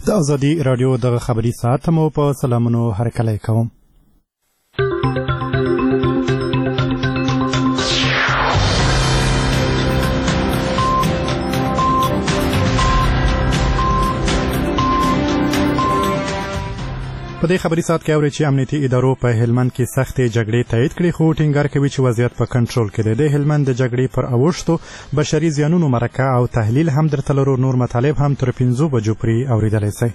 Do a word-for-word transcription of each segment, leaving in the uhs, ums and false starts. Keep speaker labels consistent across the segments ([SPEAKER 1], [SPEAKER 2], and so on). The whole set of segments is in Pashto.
[SPEAKER 1] د ازادي رادیو د خبري ساعت مو په سلامونو هرکلی کوم. په دې خبري ساعت کې اوري چې امنیتي ادارو په هلمند کې سختې جګړې تایید کړې، خو ټینګار کوي چې وضعیت په کنټرول کې دی. د هلمند د جګړې پر اوښتو بشري زیانونو مرکه او تحلیل هم درته لرو. نور مطالب هم تر پنځو بجو پورې اورېدلی شئ.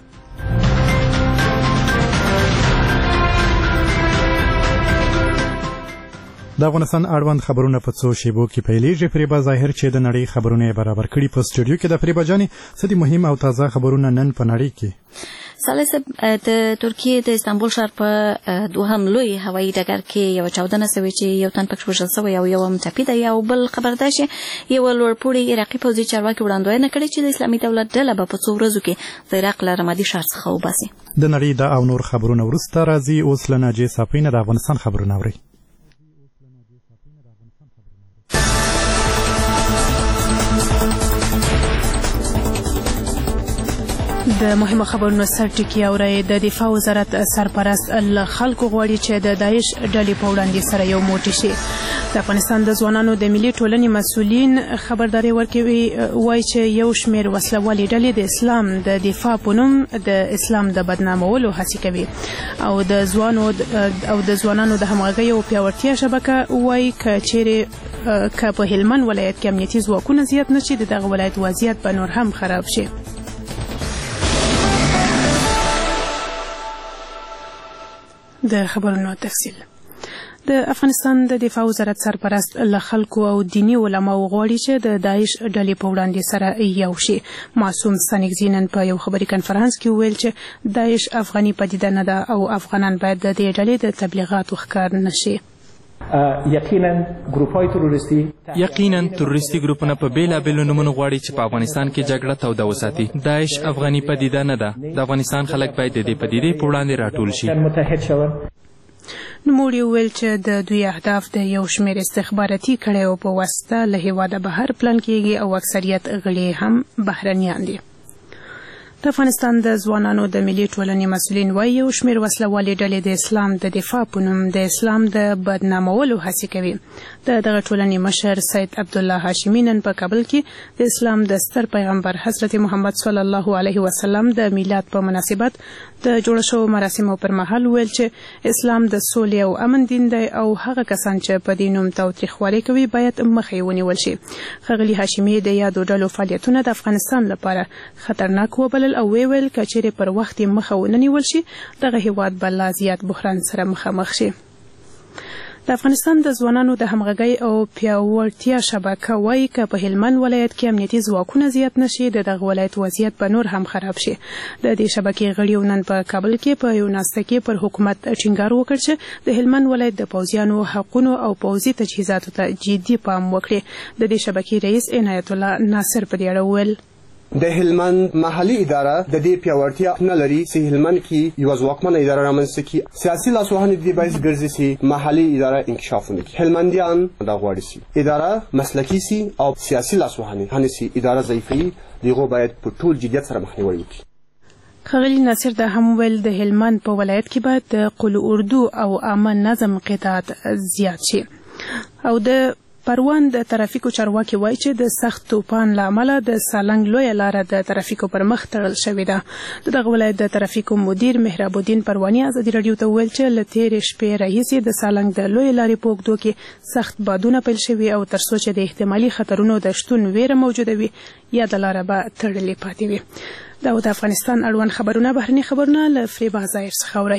[SPEAKER 1] د افغانستان اړوند خبرونه په څو شیبو کې پیلېږي. فریبا ظاهر چې د نړۍ خبرونه برابر کړي په سټوډیو کې. د فریبا جانې څه دي مهم او تازه خبرونه نن په نړۍ کې؟
[SPEAKER 2] صالح صاحب، د ترکیې د استانبول ښار په دوهم لوی هوایي ډګر کې یو چاودنه شوې چې یو تن پکې وژل شوی او یو هم ټپي دی. او بل خبر دا چې یو لوړپوړي عراقي پوځي چارواکي وړاندوینه کړې چې د اسلامي دولت ډله به په څو ورځو کې د عراق له رمادي ښار څخه وباسي.
[SPEAKER 1] د نړۍ دا او نور خبرونه وروسته راځي. اوس له ناجیې صافۍ نه د افغانستان خبرونه اورئ.
[SPEAKER 3] د مهمه خبرونو سرټکی اورئ. د دفاع وزارت سرپرست له خلکو غواړي چې د داعش ډلې په وړاندې سره یو موټی شي. د افغانستان د ځوانانو د ملي ټولنې مسؤلین خبرداري ورکوي، وایي چې یو شمېر وسلوالې ډلې د اسلام د دفاع په نوم د اسلام د بدنامولو هڅې کوي. او د ځوانو او د ځوانانو د همغږۍ او پیاوړتیا شبکه وایي که چیرې که په هلمند ولایت کې امنیتي ځواکونه زیات نشي، د دغه ولایت وضعیت به نور هم خراب شي. د خبرونو تفصیل. د افغانستان د دفاع وزارت سرپرست له خلکو او دینی علماو غواړي چې د داعش ډلې په وړاندې سره یو شي. معصوم سنگزی نن په یو خبري کنفرانس کې وویل چې داعش افغاني پدیده نه ده او افغانان باید د دې ډلې د تبلیغاتو ښکار نشي.
[SPEAKER 4] یقینا ګروپای تروریستي
[SPEAKER 5] یقینا تروریستي ګروپونه په بیلابیلو نومونو غواړي چې په افغانستان کې جګړه توده وساتي. داعش افغاني پدیده نه ده. د افغانستان خلک باید د دې پدیدې په وړاندې راټول شي.
[SPEAKER 3] نوموړي وویل چې د دوی اهداف د یو شمېر استخباراتي کړیو په واسطه له هېواده بهر پلان کېږي او اکثریت غړي هم بهرنیان دي. د افغانستان د ځوانانو د ملي ټولنې مسؤلین وایي یو شمېر وسلوالې ډلې د اسلام د دفاع په نوم د اسلام د بدنامولو هڅې کوي. د دغه ټولنې مشر سید عبدالله هاشمي نن په کابل کې د اسلام د ستر پیغمبر حضرت محمد صلی الله علیه وسلم د میلاد په مناسبت د جوړ شوو مراسمو پر مهال ویل چې اسلام د سولې او امن دین دی او هغه کسان چې په دې نوم تاوتریخوالي کوي باید مخه یې ونیول شي. ښاغلي هاشمي د یادو ډلو فعالیتونه د افغانستان لپاره خطرناک وبلل او ویل که چیرې پر وخت یې مخه ونه نیول شي، دغه هېواد به لا زیات بحران سره مخامخ شي. د افغانستان د ځوانانو د همغږۍ او پیاوړتیا شبکه وایي که په هلمند ولایت کې امنیتي ځواکونه زیات نشي، د دغه ولایت وضعیت به نور هم خراب شي. د دې شبکې غړیو نن په کابل کې په یو ناسته کې پر حکومت ټینګار وکړ چې د هلمند ولایت د پوځیانو حقونو او پوځي تجهیزاتو ته جدي پام وکړي. د دې شبکې رئیس عنایت الله ناصر په دې اړه وویل
[SPEAKER 6] د هلمند محلي اداره د دې پیاوړتیا نه لري چې هلمند کې یو ځواکمنه اداره رامنځته کړي. سیاسي لاسوهنې دې باعث ګرځي چې محلي اداره انکشاف ونکړي. هلمندیان دا غواړي چې اداره مسلکي سي او سیاسي لاسوهنې هنه سي اداره ضعیفي دغه باید په ټول جدیت سره مخنیوي وکړي.
[SPEAKER 3] ښاغلي ناصر دا هم ویل د هلمند په ولایت کې باید د قل اردو او عامه نظم قطاعت زیات شي. او د پروان د ترافیکو چارواکي وایي چې د سخت طوفان له امله د سالنګ لویه لاره د ترافیکو پر مخ تړل شوې ده. د دغه ولایت د ترافیکو مدیر مهراب الدین پرواني ازادي راډیو ته وویل چې له تېرې شپې راهیسې د سالنګ د لویې لارې په اوږدو کې سخت بادونه پیل شوي او تر څو چې د احتمالي خطرونو د شتون ویره موجوده وي یاده لاره به تړلې پاتې وي. دا د افغانستان اړوند خبرونه بهرني خبرونه له فریبا ظاهر څخه اورئ.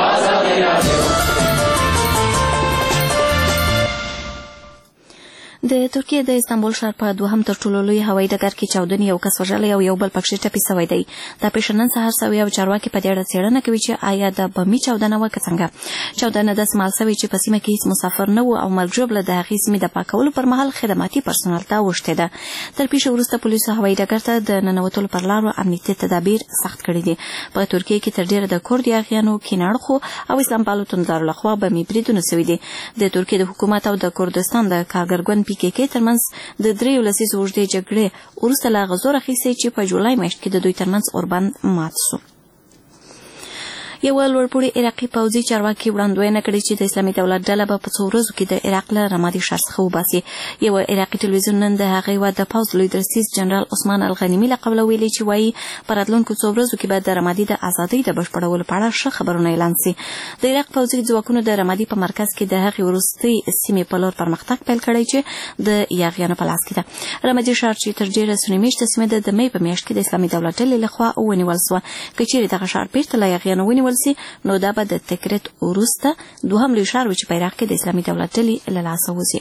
[SPEAKER 2] د ترکیې د استانبول ښار په دوهم تر ټولو لوی هوایي ډګر کې چاودنې یو کس وژلی او یو بل پکښې ټپي سوی دی. دا پیښه نن سهار سوې او چارواکي په دې اړه څېړنه کوي چې آیا د بمي چاودنه وه که څنګه. چاودنه داسې مهال سوې چې په سیمه کې هېڅ مسافر نه و او مرګ ژوبله د هغې سیمې د پاکولو پر مهال خدماتي پرسونل ته اوښتې ده. تر پیښې وروسته پولیسو هوایي ډګر ته د ننوتلو پر لارو امنیتي تدابیر سخت کړي دي. په ترکیې کې تر ډېره د کورد یاغیانو کیناړخو او اسلام پالو توندارو لخوا بمي بریدونه سوي دي. د ترکیې د حکومت او د کردستان د کارګر ګوند پی پي کې کې ترمنځ د دریو لسیزو اوږدې جګړې وروسته له هغه زور اخیستی چې په جولای میاشت کې د دوی ترمنځ اوربند مات سو. یو لوړپوړي عراقي پوځي چارواکي وړاندوینه کړې چې د اسلامي دولت ډله به په څو ورځو کې د عراق له رمادي ښار څخه وباسي. یو عراقي ټلویزیون نن د هغې هېواد د پوځ لوی درستیز جنرال عثمان الغنیمي له قبله ویلي چې وایي په راتلونکو څو ورځو کې به د رمادي د ازادۍ د بشپړولو په اړه ښه خبرونه اعلان سي. د عراق پوځي ځواکونو د رمادي په مرکز کې د هغې وروستۍ سیمې په لور پرمختګ پیل کړی چې د یاغیانو په لاس کې ده. رمادي ښار چې تر ډېره سونې میاشتې سیمه ده د مۍ په میاشت کې د اسلامي دولت ډلې لخوا ونیول سوه. که چیرې دغه ښار بیرته له یاغیانو ونیول سي نو دا به د تکریت وروسته دوهم لوی ښار و چې په عراق کې د اسلامي دولت ډلې له لاسه وځي.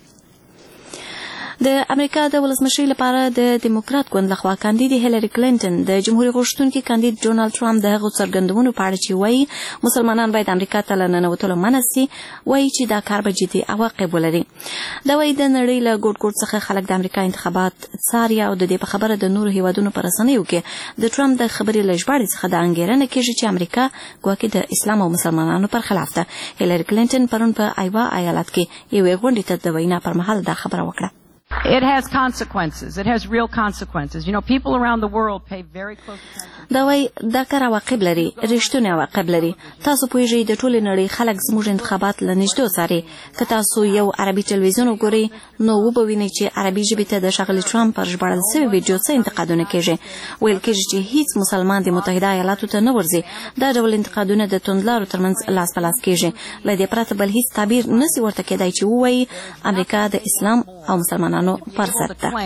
[SPEAKER 2] د امریکا د ولسمشرۍ لپاره د دیموکرات ګوند لخوا کاندید هیلری کلینټن د جمهوریت غوښتونکي کاندید ډونالد ټرمپ د هغو څرګندونو په اړه چې وایي مسلمانان باید امریکا ته له ننوتلو منع سي وایي چې دا کار به جدي عواقب ولري. دا وایي د نړۍ له ګوټ ګوټ څخه خلک د امریکا انتخابات څاري او د دې په خبره د نورو هیوادونو په رسنیو کې د ټرمپ د خبرې له ژباړې څخه دا انګېرنه کېږي چې امریکا ګواکې د اسلام او مسلمانانو پر خلاف ده. هیلری کلینټن پرون په آیوا ایالت کې یوې غونډې ته د وینا پر مهال دا خبره وکړه.
[SPEAKER 7] It has consequences. It has real consequences. You know, people around the world pay very close attention.
[SPEAKER 2] دا وای دا کار عواقب لري، رښتونی عواقب لري. تاسو پوهیږئ د ټولې نړۍ خلک زموږ انتخابات له نږدې څاري. که تاسو یو عربي ټلویزیون وګورئ نو وبوینئ چې عربي ژبې ته د ښاغلي ټرمپ پر ژباړل سوي ویډیو څه انتقادونه کېږي. ویل کېږي چې هیڅ مسلمان د متحده ایالاتو ته نه ورځي. دا ډول انتقادونه د توندلارو ترمنځ لاس په لاس کېږي. له دې پرته بل هیڅ تعبیر نسي ورته کېدای چې ووایي امریکا د اسلام او مسلمانانو پر ضد ده.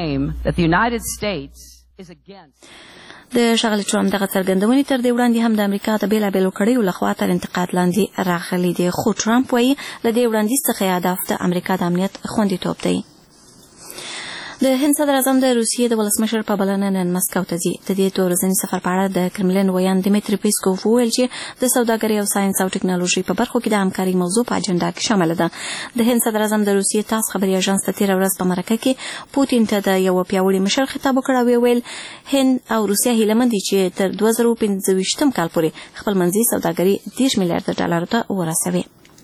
[SPEAKER 2] د ښاغلي ټرمپ دغه څرګندونې تر دې وړاندې هم د امریکا د بېلابېلو کړیو لخوا تر انتقاد لاندې راغلي دي، خو ټرمپ وایي له دې وړاندیز څخه هدف د امریکا د امنیت خوندیتوب دی. د هند صدر اعظم د روسیې د ولسمشر په بلنه نن مسکو ته ځي. د دې دوه ورځني سفر په اړه د کرملین ویان دیمیتری پیسکوف وویل چې د سوداګرۍ او ساینس او ټکنالوژۍ په برخو کې د همکارۍ موضوع په اجنډا کې شامله ده. د هند صدر اعظم د روسیې تاس خبري اژانس ته تېره ورځ په مرکه کې پوتین ته د یو پیاوړي مشر خطاب وکړ او ویل هند او روسیه هیله مند دي چې تر دوه زره پنځه ویشتم کال پورې خپل منځي سوداګري دېرش میلیارډ ډالرو ته ورسوي.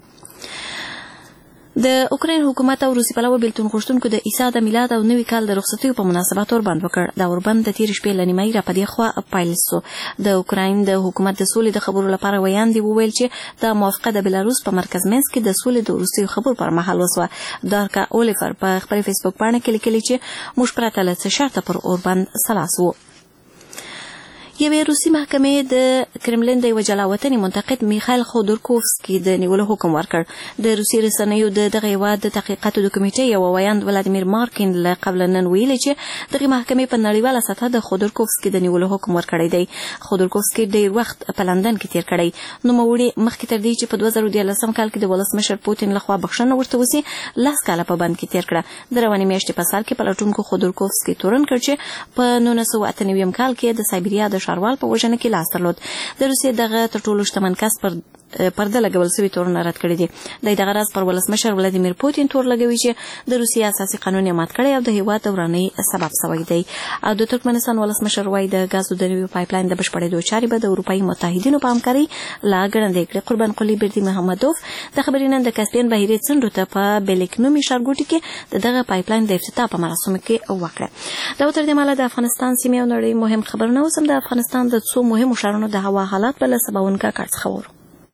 [SPEAKER 2] د اوکراین حکومت او روسي پلوه بیلتون غوښتونکو د عیسی د میلاد او نوي کال د رخصتیو په مناسبت اوربند وکړ. دا اوربند د تېرې شپې له نیمایي را په دې خوا پیل سو. د اوکراین د حکومت د سولې د خبرو لپاره ویاندې وویل چې دا موافقه د بلاروس په مرکز مینسک کې د سولې د وروستیو خبرو پر مهال وسوه. دارکا اولیفر په خپل فیسبوک پاڼه کې لیکلي چې موږ پرته له څه شرطه پر اوربند سلاس وو. یوې روسي محکمې د کرملین د یوه جلاوطني منتقد میخایل خودورکوفسکي د نیولو حکم ورکړ. د روسي رسنیو د دغه هېواد د تحقیقاتو د کمیټې یوه ویاند ولادیمیر مارکین له قبله نن ویلي چې دغې محکمې په نړیواله سطحه د خودورکوفسکي د نیولو حکم ورکړی دی. خودورکوفسکي ډېر وخت په لندن کې تېر کړی. نوموړي مخکې تر دې چې په دوه زره دیارلسم کال کې د ولسمشر پوتین لخوا بخښنه ورته وسي لس کاله په بند کې تېر کړه. د روانې میاشتې په سر کې پلټونکو خودورکوفسکي تورن کړ چې په نولس سوه اته نوي کال کې د سایبریا د ښاروال په وژنه کې لاس درلود. د روسیې دغه تر ټولو شتمن کس پر پرده لګول سوي تورونه رد کړي دي. دی دغه راز پر ولسمشر ولادیمیر پوتین تور لګوي چې د روسیې اساسي قانون یې مات کړی او د هېواد د ورانۍ سبب سوی دی. او د ترکمنستان ولسمشر وایي د ګازو د نوي پایپلاین د بشپړېدو چارې به د اروپایي متحدینو په همکارۍ لا ګړندۍ کړي. قربان قلي بردي محمدوف د خبرې نن د کاسپین بهیرې څنډو ته په بیلیک نومي ښارګوټي کې د دغه پایپلاین د افتتاح په مراسمو کې وکړه. دا تر دې مهاله د افغانستان سیمې او نړۍ مهم خبرونه اوس هم د افغانستان د څو مهمو ښارونو د هوا حالات به له سباوونکا کار څخه وورو.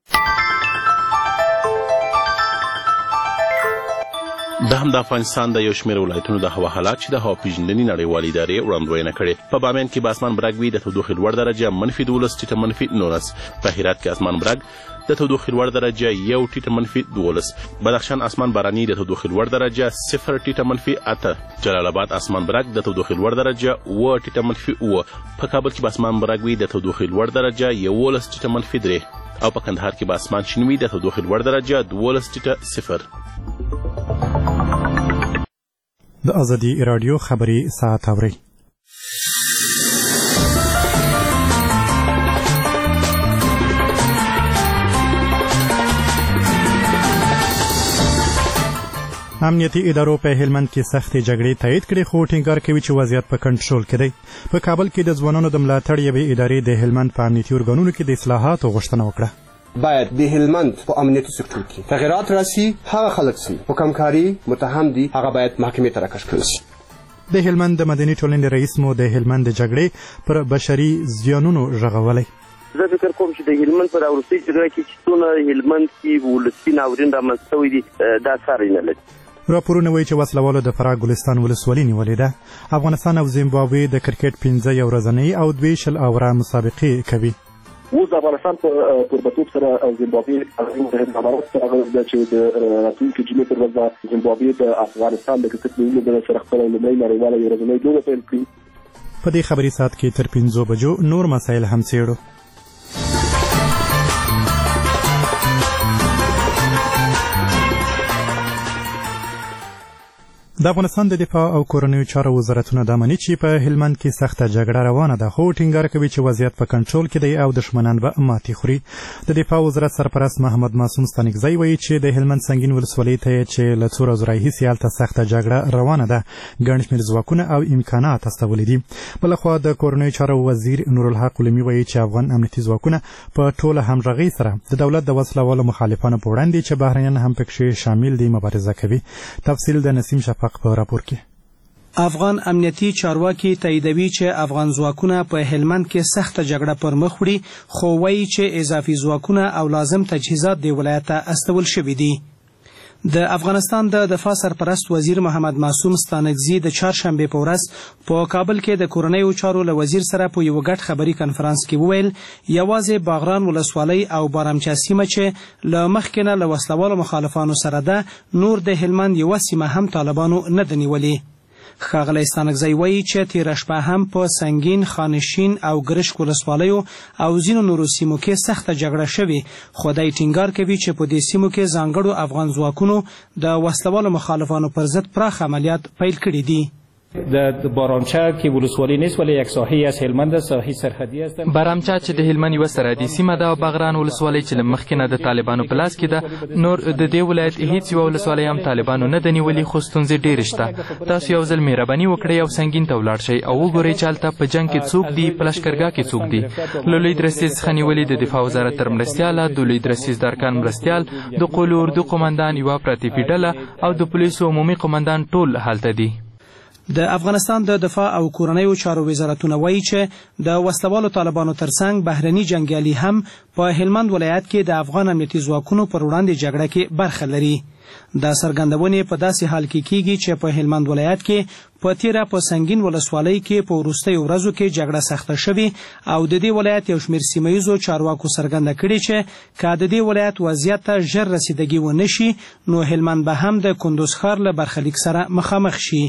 [SPEAKER 8] دا هم د افغانستان د یو شمېر ولایتونو د هوا حالات چې د هوا پیژندنې نړیوالې ادارې وړاندوینه کړې. په بامیان کې به اسمان برګ وي، د تودوخې لوړ درجه منفي دولس ټیټه منفي نولس. په هرات کې اسمان برګ، د تودوخې لوړ درجه یو ټیټه منفي دولس. بدخشان اسمان باراني، د تودوخې لوړ درجه صفر ټیټه منفي اته. جلال آباد اسمان برګ، د تودوخې لوړ درجه اوه ټیټه منفي اوه. په کابل کې به اسمان برګ وي، د تودوخې لوړ درجه یولس ټیټه منفي درې. او په کندهار کې به اسمان شین وي، د تودوخې لوړ درجه دولس ټیټه صفر.
[SPEAKER 1] د ازادي رادیو خبري ساعت اوري. امنیتي ادارو په هلمند کې سختې جګړې تایید کړې، خو ټینګار کوي چې وضعیت په کنټرول کې دی. په کابل کې د ځوانانو د ملاتړ یوې ادارې د هلمند په امنیتي ارګانونو کې د اصلاحاتو غوښتنه وکړه.
[SPEAKER 6] باید د هلمند په امنیتي سکتور کې تغیرات راسي. هغه خلک چې په کمکاري متهم دي هغه باید محکمې ته راکش کړل شي.
[SPEAKER 1] د هلمند د مدني ټولنې رئیس مو د هلمند د جګړې پر بشري زیانونو رغولی.
[SPEAKER 9] زه فکر کوم چې د هلمند په وروستۍ جګړه کې چې څونه هلمند کې ولسي ناورین رامنځته شوی دي دا څاری نه لري.
[SPEAKER 1] راپورونه وایي چې وسلوالو د فراه ګلستان ولسوالي نیولې ده. افغانستان او زیمبابوې د کرکټ پنځه یو ورځنۍ او دوې شل اوره مسابقې کوي.
[SPEAKER 10] اوس د افغانستان په کوربتوب سره زیمبابوې د امارات سره غواړي چې د راتلونکي جمعې پر ورځ زیمبابوې د افغانستان د کرکټ لوبډلې سره خپله لومړۍ نړیواله ورځنۍ لوبه پیل کړي.
[SPEAKER 1] په دې خبري ساعت کې تر پنځو بجو نور مسایل هم څېړو. د افغانستان د دفاع او کورنیو چارو وزارتونه دا مني چې په هلمند کې سخته جګړه روانه ده، خو ټینګار کوي چې وضعیت په کنټرول کې دی او دښمنان به ماتې خوري. د دفاع وزارت سرپرست محمد معصوم ستانکزی وایي چې د هلمند سنگین ولسوالۍ ته چې له څو ورځو راهیسې هلته سخته جګړه روانه ده، ګڼ شمېر ځواکونه او امکانات استولي دي. بلخوا د کورنیو چارو وزیر نورالحق علمي وایي چې افغان امنیتي ځواکونه په ټوله همغږۍ سره د دولت د وسلوالو مخالفانو په وړاندې چې بهرنیان هم پکښې شامل دي مبارزه کوي. تفصیل د نسیم شفق په راپور کې.
[SPEAKER 11] افغان امنیتي چارواکي تاییدوي چې افغان ځواکونه په هلمند کې سخته جګړه پر مخ وړي، خو وایي چې اضافي ځواکونه او لازم تجهیزات د ولایت ته استول شوي دي. د افغانستان د دفاع سرپرست وزیر محمد معصوم ستانکزي د چهارشنبې په ورځ په کابل کې د کورنیو چارو له وزیر سره په یو ګډ خبري کنفرانس کې وویل یوازې باغران ولسوالۍ او بارامچا سیمه چې له مخکې نه له وسلوالو مخالفانو سره ده، نور د هلمند یوه سیمه هم طالبانو نه ده نیولې. ښاغلی ستانکزی وایي چې تېره شپه هم په سنګین، خانشین او ګرشک ولسوالیو او ځینو نورو سیمو کې سخته جګړه شوې، خو دی ټینګار کوي چې په دې سیمو کې ځانګړو افغان ځواکونو د وسلوالو مخالفانو پر ضد پراخ عملیات پیل کړي دي.
[SPEAKER 4] د بارامچا کې ولسوالي نیست ولی یک ساحه از هلمند ساحه سرحدی است.
[SPEAKER 5] بارامچا چې د هلمند یوه سرحدي سیمه ده او بغران ولسوالۍ چې له مخکې نه د طالبانو په لاس کې ده، نور د دې ولایت هیڅ یوه ولسوالۍ هم طالبانو نه ده نیولې، خو ستونزې ډېرې شته. تاسو یو ځل مهرباني وکړئ او سنګین ته ولاړ شئ او وګورئ چې هلته په جنګ کې څوک دي، په لښکرګاه کې څوک دي. له لوی درستیز څخه نیولې د دفاع وزارت تر مرستیاله، د لوی درستیز د ارکان مرستیال، د قول اردو قمندان یوه اپراتیفي ډله او د پولیسو عمومي قمندان ټول هلته دي.
[SPEAKER 11] د افغانستان د دفاع او کورنیو چارو وزارتونه وایي چې د وسلوالو طالبانو ترڅنګ بهرني جنګیالي هم په هلمند ولایت کې د افغان امنیتي ځواکونو پر وړاندې جګړه کې برخه لري. دا څرګندونې په داسې حال کې کیږي چې په هلمند ولایت کې په تیره په سنگین ولسوالۍ کې په وروستیو ورځو کې جګړه سخته شوې او د دې ولایت یو شمېر سیمه ییزو چارواکو څرګنده کړې چې که د دې ولایت وضعیت ته ژر رسیدګي ونه شي نو هلمند به هم د کندوز ښار له برخلیک سره مخامخ شي.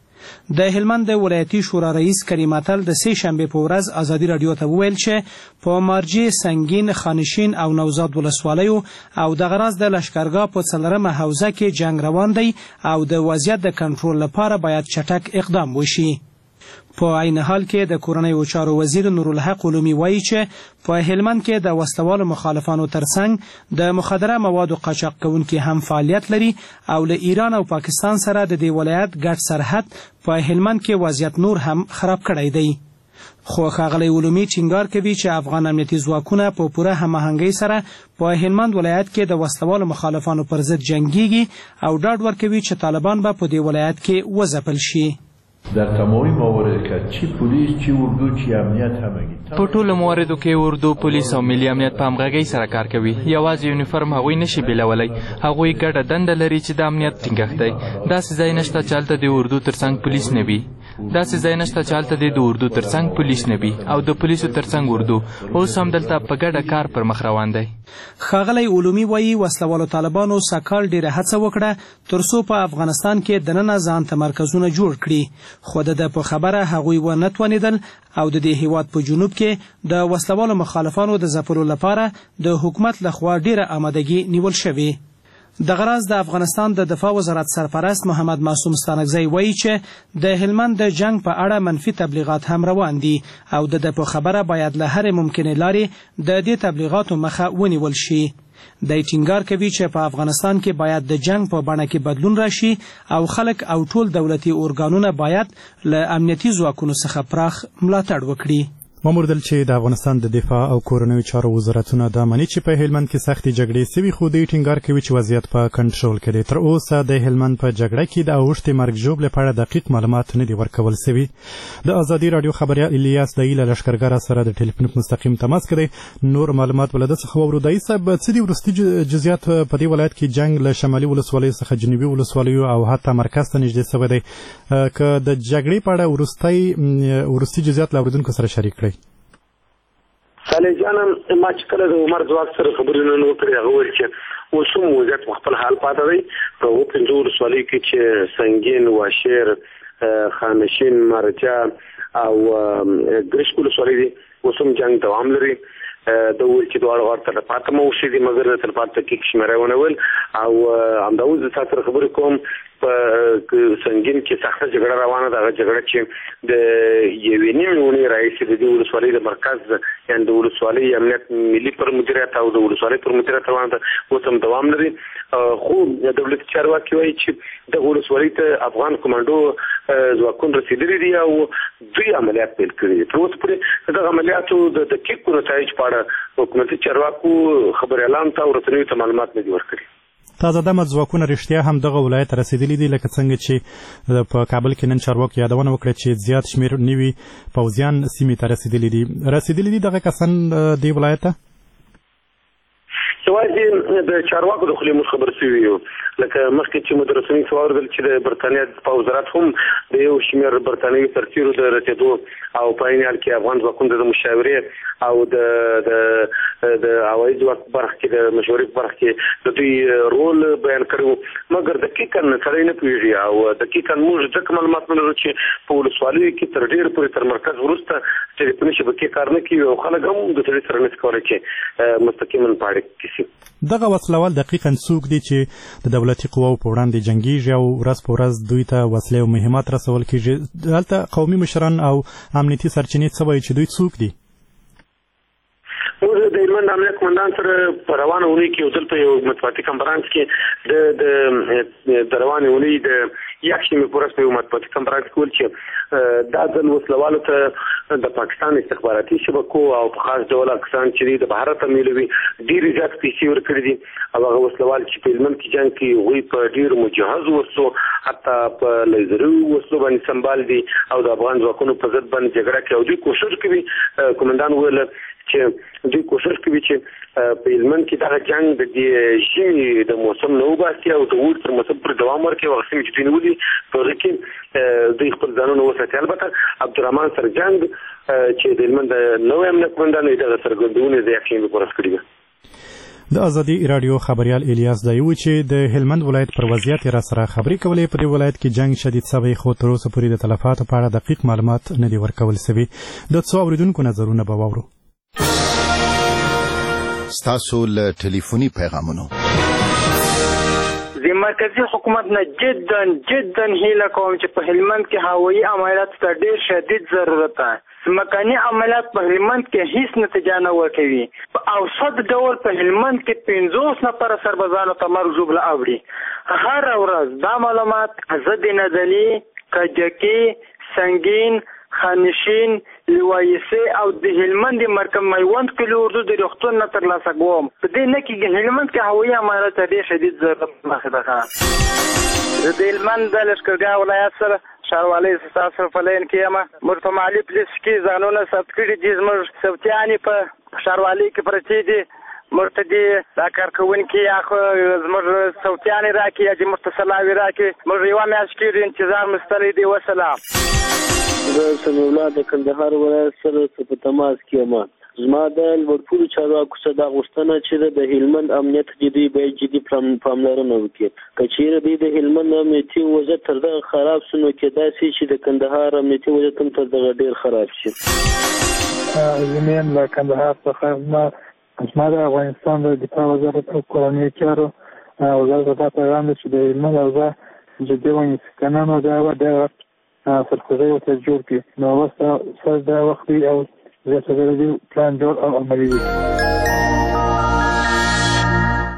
[SPEAKER 11] د هلمند د ولایتي شورا رئیس کریم اتل د سې شنبې په ورځ ازادي راډیو ته وویل چې په مارجې، سنگین، خانشین او نوزاد ولسوالیو او دغه راز د لښکرګاه په څلورمه حوزه کې جنګ روان دی او د وضعیت د کنټرول لپاره باید چټک اقدام وشي. په عین حال کې د کورنیو چارو وزیر نورالحق علمي وایي چې په هلمند کې د وسلوالو مخالفانو ترڅنګ د مخدره موادو قاچاق کوونکي هم فعالیت لري او له ایران او پاکستان سره د دې ولایت ګډ سرحد په هلمند کې وضعیت نور هم خراب کړی دی. خو ښاغلی علمي ټینګار کوي چې افغان امنیتي ځواکونه په پوره هماهنګۍ سره په هلمند ولایت کې د وسلوالو مخالفانو پر ضد جنګیږي او ډاډ ورکوي چې طالبان به په دې ولایت کې وځپل شي.
[SPEAKER 12] در تمامی موارد که چی پلیس چی اردو چی امنیت همگی
[SPEAKER 5] په ټولو مواردو کې اردو، پولیس او ملي امنیت په همغږۍ سره کار کوي. یوازې یونیفرم هغوی نشي بیلولی، هغوی ګډه دنده لري چې د امنیت ټینګښت دی. داسې ځای نشته چې هلته د اردو ترڅنګ پولیس نه وي، داسې ځای نشته چې هلته د اردو ترڅنګ پولیس نه وي او د پولیسو ترڅنګ اردو. اوس هم دلته په ګډه کار پر مخ روان دی.
[SPEAKER 11] ښاغلی علومي وایي وسلوالو طالبانو سږکال ډېره هڅه وکړه ترڅو په افغانستان کې دننه ځان ته مرکزونه جوړ کړي، خو د ده په خبره هغوی ونه توانېدل او د دې هیواد په جنوب کې د وسلوالو مخالفانو د ځپلو لپاره د حکومت لخوا ډېره آمادګي نیول شوې. دغه راز د افغانستان د دفاع وزارت سرپرست محمد معصوم ستانکزی وایي چې د هلمند د جنگ په اړه منفي تبلیغات هم روان دي او د ده په خبره باید له هرې ممکنې لارې د دې تبلیغاتو مخه ونیول شي. دی ټینګار کوي چې په افغانستان کې باید د جنگ په بڼه کې بدلون راشي او خلک او ټول دولتي ارګانونه باید له امنیتي ځواکونو څخه پراخ ملاتړ وکړي.
[SPEAKER 1] وموردل چې د افغانستان د دفاع او کورنیو چارو وزارتونه دا مني چې په هلمند کې سختې جګړې سوي خو دوی ټینګار کوي چې وضعیت په کنټرول کې دی. تر اوسه د هلمند په جګړه کې د اوښتې مرګ ژوبلې په اړه دقیق معلومات نه دي ورکول سوي. د ازادي راډیو خبریال الیاس دایي له لښکرګاه سره د ټلیفون مستقیم تماس کړی. نور معلومات ولده څخه واورو. دایي صاحب څه دي وروستي جزئیات په دې ولایت کې جنګ له شمالي ولسوالیو څخه جنوبي ولسوالیو او حتی مرکز ته نږدې سوی دی که د جګړې په اړه وروستي وروستي جزئیات له اورېدونکو سره شریک کړئ.
[SPEAKER 13] صالح جان ما چې کله د عمر ځواک سره خبرونه نو کړې هغه ویل چې اوس هم وضعیت خپل حال پاتې دی. په اووه پنځه ولسوالیو کې چې سنګین، واشیر، خانشین، مرجع او ګرشک ولسوالۍ دي اوس هم جنګ دوام لري. د ویل چې دواړه غاړو ته پاتې مو وشي دي مګر د تلپاتې کې شمیره ونه ول او همدا اوس د تاسو خبرې کوم په سنګین کې سخته جګړه روانه ده. هغه جګړه چې د یوې نیمې اونۍ راهیسې د دې ولسوالۍ د مرکز یعنې د ولسوالۍ امنیت ملي پر مدیریت او د ولسوالۍ پر مدیریت روانه ده اوس هم دوام لري. خو دولتي چارواکي وایي چې د ولسوالۍ ته افغان کمانډو ځواکونه رسېدلي دي او دوی عملیات پیل کړي دي. تر اوسه پورې دغه عملیاتو د دقیقو نتایج په اړه حکومتي چارواکو خبریالانو ته او رسنیو ته معلومات نه دي ورکړي.
[SPEAKER 1] تازه دمه ځواکونه رښتیا هم دغه ولایت ته رسېدلي دي لکه څنګه چې په کابل کې نن چارواکو یادونه وکړه چې زیات شمېر نوي پوځیان سیمې ته رسېدلي دي. رسېدلي دي دغه کسان دې ولایت ته؟
[SPEAKER 13] یوازې د چارواکو د خولې موږ خبر شوي یو لکه مخکې چې مو د رسنیو څخه واورېدل چې د برټانیا دفاع وزارت هم د یو شمېر برټانوي سرتیرو د رسېدو او په عین حال کې افغان ځواکونو د مشاورې او د د د هوایي ځواک برخه کې د مشورې په برخه کې د دوی رول بیان کړی و مګر دقیقا سړی نه پوهېږي او دقیقا موږ ځکه معلومات نه لرو چې په ولسوالیو کې تر ډېر پورې تر مرکز وروسته ټلیفوني شبکې کار نه کوي او خلک هم د سړي سره نشي کولی چې مستقیما په اړیکه کې شي.
[SPEAKER 1] دغه وسلوال دقیقا څوک دي چې د دولتي قواو په وړاندې جنګیږي او ورځ په ورځ دوی ته وسلې او مهمات رسول کېږي؟ هلته قومي مشران او امنیتي سرچینې څه وایي چې دوی څوک دي؟
[SPEAKER 13] موږ د هلمند امنیت قمندان سره په روانه اونۍ کې یو ځل په یو مطبوعاتي کنفرانس کې د د روانې اونۍ د یک شنبې په ورځ په یو مطبوعاتي کنفرانس کې ویل چې دا ځل وسلوالو ته د پاکستان استخباراتي شبکو او په خاص ډول کسان چې د بهر ته میلوي ډېرې زیات پیسې ورکړي دي او هغه وسلوال چې په هلمند کې جنګ کوي هغوی په ډېرو مجهزو وسلو حتی په لیزري وسلو باندې سمبال دي او د افغان ځواکونو په ضد باندې جګړه کوي او دوی کوښښ کوي. قمندان وویل چې دوی کوښښ کوي چې په هلمند کې دغه جنګ د دې ژمي د موسم نه وباسي او د اوړي تر موسم پورې دوام ورکړي او هغه سیمې چې دوی نیولي په هغه کې دوی خپل ځانونه وساتي. البته عبدالرحمن سرجنګ چې د هلمند نوی امنیت قمندان یې دغه څرګندونې د یک شنبې په ورځ کړې ده.
[SPEAKER 1] د ازادي راډیو خبریال الیاس دایي و چې د هلمند ولایت پر وضعیت را سره خبرې کولې. په دې ولایت کې جنګ شدید سوی خو تر اوسه پورې د تلفاتو په اړه دقیق معلومات نه دي ورکول سوي. د څو اورېدونکو نظرونه به واورو.
[SPEAKER 14] ستاسو له ټلیفوني پیغامونو
[SPEAKER 15] د مرکزی حکومت نه جدا جدا هیله کوم چې په هلمند کې هوایي عملیات ته ډېر شدید ضرورت ده. مکاني عملیات په هلمند کې هیڅ نتیجه نه ورکوي. په اوسط ډول په هلمند کې پنځوس نفره سربازانو ته مرګ ژوبله اوړي. هره ورځ دا معلومات ضد نزلي، کجکي، سنګین، خانشین، لوایسه او د هلمند مرکز میوند کلو اردو د روغتون نه ترلاسه کوم. په دې نه کې هلمند کې هوایي عملیات ډېر شدید ضرورت مخه ده. د هلمند د لښکرګاه ولایت سره ښاروالۍ ستاسو په لین کې یم. موږ په مالي پولیس کې ځانونه ثبت کړي دي. زموږ ثبتیانې په ښاروالۍ کې پرتې دي. موږ ته دې دا کارکوونکي یا خو زموږ ثبتیانې راکړي یا دې موږ ته سلاوي راکړي. موږ یوه میاشت کېږي انتظار مو ستړی دی. وسلام.
[SPEAKER 16] زه سمیع الله د کندهار ولایت سره په تماس کې یم. زما د لوړپوړو چارواکو څخه دا غوښتنه چې د هلمند امنیت د دوی باید جدي پاملرنه وکړي. که چېرې دوی د هلمند امنیتي وضعیت تر دغه خراب شي نو کېدای شي چې د کندهار امنیتي وضعیت هم تر دغه ډېر خراب شي.
[SPEAKER 17] زه یم له کندهار څخه. زما د افغانستان د دفاع وزارت او کورنیو چارو وزارت ته دا پیغام دی چې د هلمند اوضاع جدي ونیسي. که نه نو دا به دغه سرخوږی ورته جوړ کړي. نو اوس سر دا وخت دی او زیاتره د پلان جوړ او عملي وي.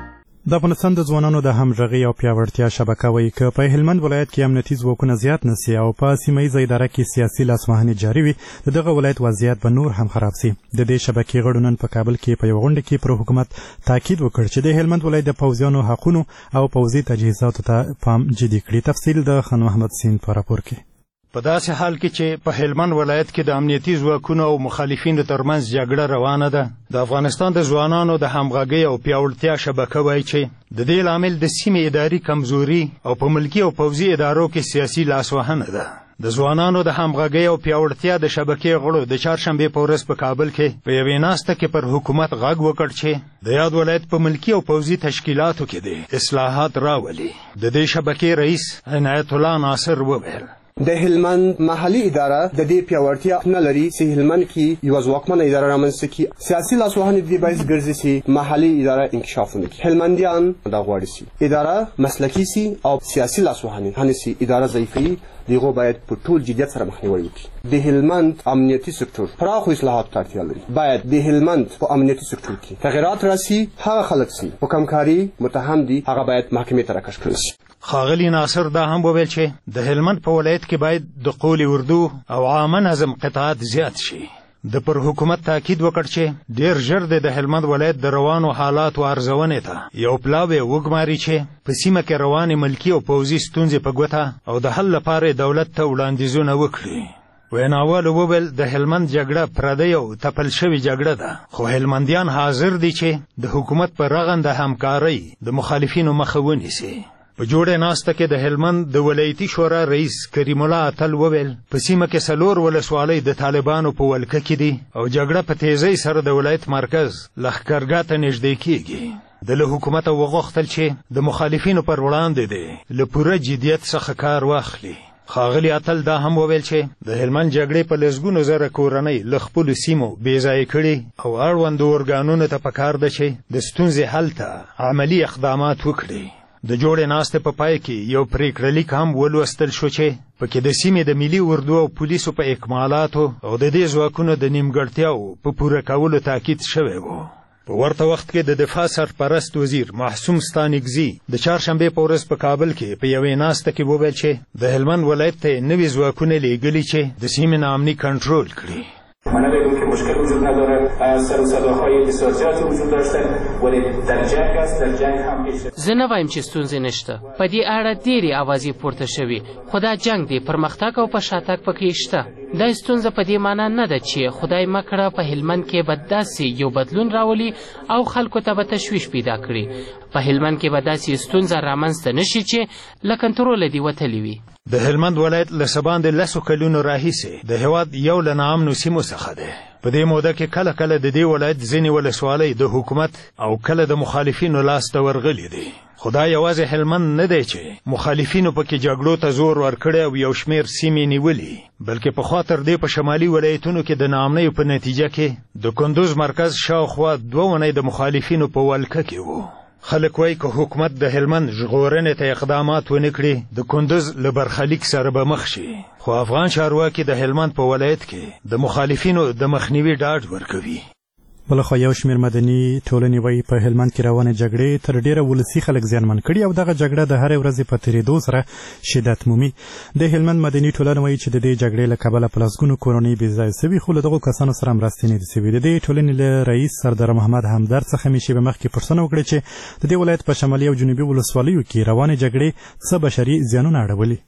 [SPEAKER 1] د افغانستان د ځوانانو د همغږۍ او پیاوړتیا شبکه وایي که په هلمند ولایت کې امنیتي ځواکونه زیات نسي او په سیمه ییزه اداره کې سیاسي لاسوهنې جاري وي د دغه ولایت وضعیت به نور هم خراب سي. د دې شبکې غړو نن په کابل کې په یوه غونډه کې پر حکومت تاکید وکړ چې د هلمند ولایت د پوځیانو حقونو او پوځي تجهیزاتو ته پام جدي کړي. تفصیل د خان محمد سین په راپور کې.
[SPEAKER 18] په داسې حال کې چې په هلمند ولایت کې د امنیتي ځواکونو او مخالفینو ترمنځ جګړه روانه ده، د افغانستان د ځوانانو د همغږۍ او پیاوړتیا شبکه وایي چې د دې لامل د سیمې اداري کمزوري او په ملکي او پوځي ادارو کې سیاسي لاسوهنه ده. د ځوانانو د همغږۍ او پیاوړتیا د شبکې غړو د چهارشنبې په ورځ په کابل کې په یوې ناسته کې پر حکومت غږ وکړ چې د یاد ولایت په ملکي او پوځي تشکیلاتو کې د اصلاحات راولي. د دې شبکې رئیس عنایت الله ناصر وویل
[SPEAKER 6] د هلمند محلي اداره د دې پیاوړتیا نه لري چې هلمند کې یوه ځواکمنه اداره رامنځته کړي. سیاسي لاسوهنې د دې باعث ګرځي چې محلي اداره انکشاف ونه کړي. هلمندیان دا غواړي چې اداره مسلکي سي او سیاسي لاسوهنې هنسي اداره ضعیفوي. دغه باید په ټول جدیت سره مخنیوي وکړي. د هلمند امنیتي سکتور پراخو اصلاحاتو ته اړتیا لري. باید د هلمند په امنیتي سکتور کې تغیرات راسي. هغه خلک چې په کمکاري متهم دي هغه باید محکمې ته راکش کړل شي.
[SPEAKER 18] ښاغلي ناصر دا هم وویل چې د هلمند په ولایت کې باید د قول اردو او عامه نظم قطعات زیات شي. د پر حکومت تاکید وکړ چې ډیر ژر د هلمند ولایت د روانو حالاتو ارزونې ته یو پلاوی وګماري چې په سیمه کې روانې ملکي او پوځي ستونزې په ګوته او د حل لپاره دولت ته وړاندیزونه وکړي. ویناوالو وویل د هلمند جګړه پردۍ او تپل شوې جګړه ده، خو هلمندیان حاضر دي چې د حکومت په رغنده همکارۍ د مخالفینو مخه ونیسي. په جوړه ناسته کې د هلمند د ولایتي شورا رئیس کریم الله اتل وویل په سیمه کې څلور ولسوالۍ د طالبانو په ولکه کې دي او جګړه په تیزۍ سره د ولایت مرکز لښکرګاه ته نږدې کیږي. د له حکومته وغوښتل چې د مخالفینو پر وړاندې دی له پوره جدیت څخه کار واخلي. ښاغلي اتل دا هم وویل چې د هلمند جګړې په لسګونو زره کورنۍ له خپلو سیمو بېځایه کړي او اړوندو ارګانونو ته پکار ده چې د ستونزې حل ته عملي اقدامات وکړي. د جوړې ناستې په پای کې یو پریکړه لیک هم ولوستل شو چې پکې د سیمې د ملي اردو او پولیسو په اکمالاتو او د دې ځواکونو د نیمګړتیاو په پوره کولو تاکید شوی و. په ورته وخت کې د دفاع سرپرست وزیر محسوم ستانکزي د چهارشنبې په ورځ په کابل کې په یوې ناسته کې وویل چې د هلمند ولایت ته نوي ځواکونه لیږلي چې د سیمې ناامني کنټرول کړي.
[SPEAKER 19] من بدون که مشکل وجود نداره، سر و صداهای بسیار زیادی وجود داشته ولی در جنگ است. در جنگ هم
[SPEAKER 20] زه نه وایم چې ستونزې نشته، په دې اړه ډېرې اوازې پورته شوي، خو دا جنگ دی، پرمختګ او په شاتګ پکې شته. دا ستونزه په دې معنا نه ده چې خدای مکړه په هلمند کې به داسې یو بدلون راولي او خلکو ته به تشویش پیدا کړي. په هلمند کې به داسې ستونزه رامنځته نشي چې له کنټروله دې وتلې وي.
[SPEAKER 18] د هلمند ولایت له څه باندې لسو کلونو راهیسې د هېواد یو له ناامنو سیمو څخه دی. په دې موده کې کله کله د دې ولایت ځینې ولسوالۍ د حکومت او کله د مخالفینو لاس ته ورغلي دي. خو دا یوازې هلمند نه دی چې مخالفینو پکې جګړو ته زور ورکړی او یو شمېر سیمې نیولي، بلکې پخوا تر دې په شمالي ولایتونو کې د ناامنیو په نتیجه کې د کندوز مرکز شاوخوا دوه اونۍ د مخالفینو په ولکه کې و. خلک وایي که حکومت د هلمند ژغورنې ته اقدامات ونه کړي د کندوز له برخلیک سره به مخ شي. خو افغان چارواکي د هلمند په ولایت کې د مخالفینو د مخنیوي ډاډ ورکوي.
[SPEAKER 1] بلخوا یو شمېر مدني ټولنې وایي په هلمند کې روانې جګړې تر ډېره ولسي خلک زیانمن کړي او دغه جګړه د هرې ورځې په تېرېدو سره شدت مومي. د هلمند مدني ټولنه وایي چې د دې جګړې له کبله په لسګونو کورنۍ بېځایه سوي، خو له دغو کسانو سره مرستې نه دي سوي. د دې ټولنې له رئیس سردار محمد همدرد څخه مې شېبه مخکې پوښتنه وکړه چې د دې ولایت په شمالي او جنوبي ولسوالیو کې روانې جګړې څه بشري زیانونه اړولي.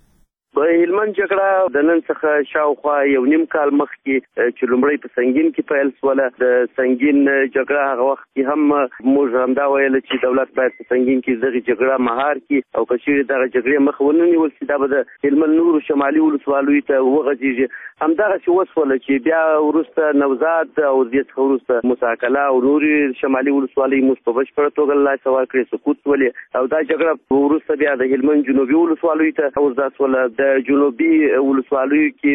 [SPEAKER 9] په هلمند جګړه د نن څخه شاوخوا یو نیم کال مخکې چې لومړی په سنګین کې پیل شوله، د سنګین جګړه هغه وخت کې هم موږ همدا ویل چې دولت باید په سنګین کې دغه جګړه مهار کړي او که چیرې دغه جګړې مخ ونه نیول شي دا به د هلمند نورو شمالي ولسوالیو ته وغځېږي. همدغسې وشوله چې بیا وروسته نوزاد او دې څخه وروسته موسی او نورې شمالي ولسوالۍ موږ په بشپړه توګه له لاسه ورکړې، سقوط شولې او دا جګړه وروسته بیا د هلمند جنوبي ولسوالیو ته اوزدا شوله. د جنوبي ولسوالیو کې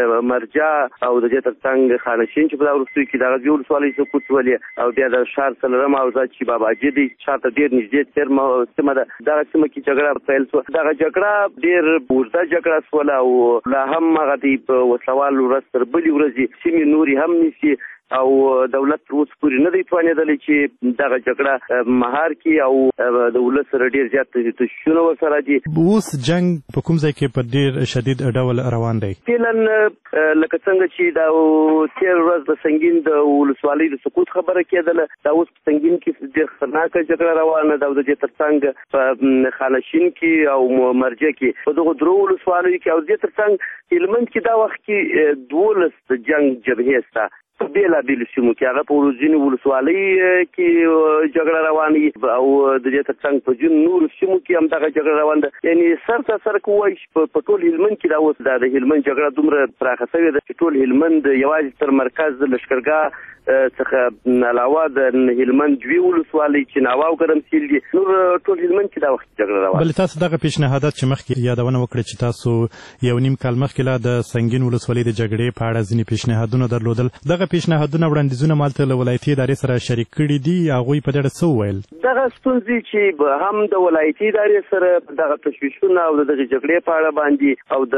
[SPEAKER 9] مرجع او د دې ترڅنګ خانشین چې په دا وروستیو کې دغه دوې ولسوالۍ سقوط شولې او بیا د ښار څلورمه حوزه چې باباجي دی ښار ته ډېر نږدې څېرمه سیمه ده، دغه سیمه کې جګړه پیل شوه. دغه جګړه ډېر اوږده جګړه شوله او لا هم هغه دی په وسلوال ورځ تر بلې ورځې سیمې نورې هم نیسي او دولت اوس پورې نه دی توانېدلی چې دغه جګړه مهار کړي او د ولس سره ډېر زیات تشویشونه ورسره دي.
[SPEAKER 1] اوس جنګ په کوم ځای کې په ډېر شدید ډول روان دی؟
[SPEAKER 9] فعلا لکه څنګه چې دا تېره ورځ د سنګین د ولسوالۍ د سقوط خبره کېدله، دا اوس په سنګین کې ډېر خطرناکه جګړه روانه ده او د دې تر څنګ په خانشین کې او مرجع کې په دغو درو ولسوالیو کې او د دې تر څنګ هلمند کې دا وخت کې دولس د جنګ جبهې شته په بېلابېلو سیمو کې، هغه په ورځني ولسوالۍ کې جګړه روانه او د دې تر څنګ په ځینو نورو سیمو کې هم دغه جګړه روانه ده. یعنې سر ته سر که ووایي په ټول هلمند کې دا اوس دا د هلمند جګړه دومره پراخه شوې ده چې ټول هلمند یوازې تر مرکز د لښکرګاه څخه علاوه د هلمند دوی ولسوالۍ چې ناوه او ګرمسیل دي نور ټول هلمند کې دا وخت جګړه روانه.
[SPEAKER 1] بلې تاسو دغه پیشنهادات چې مخکې یادونه وکړه چې تاسو یو نیم کال مخکې لا د سنګین ولسوالۍ د جګړې په اړه ځینې پیشنهادونه درلودل، دغه پیشنهادونه وړاندیزونه مالته له ولایتي ادارې سره شریک کړي دي، هغوی په دې اړه څه وویل؟
[SPEAKER 9] دغه ستونزې چې هم د ولایتي ادارې سره دغه تشویشونه او د دغې جګړې په اړه باندې او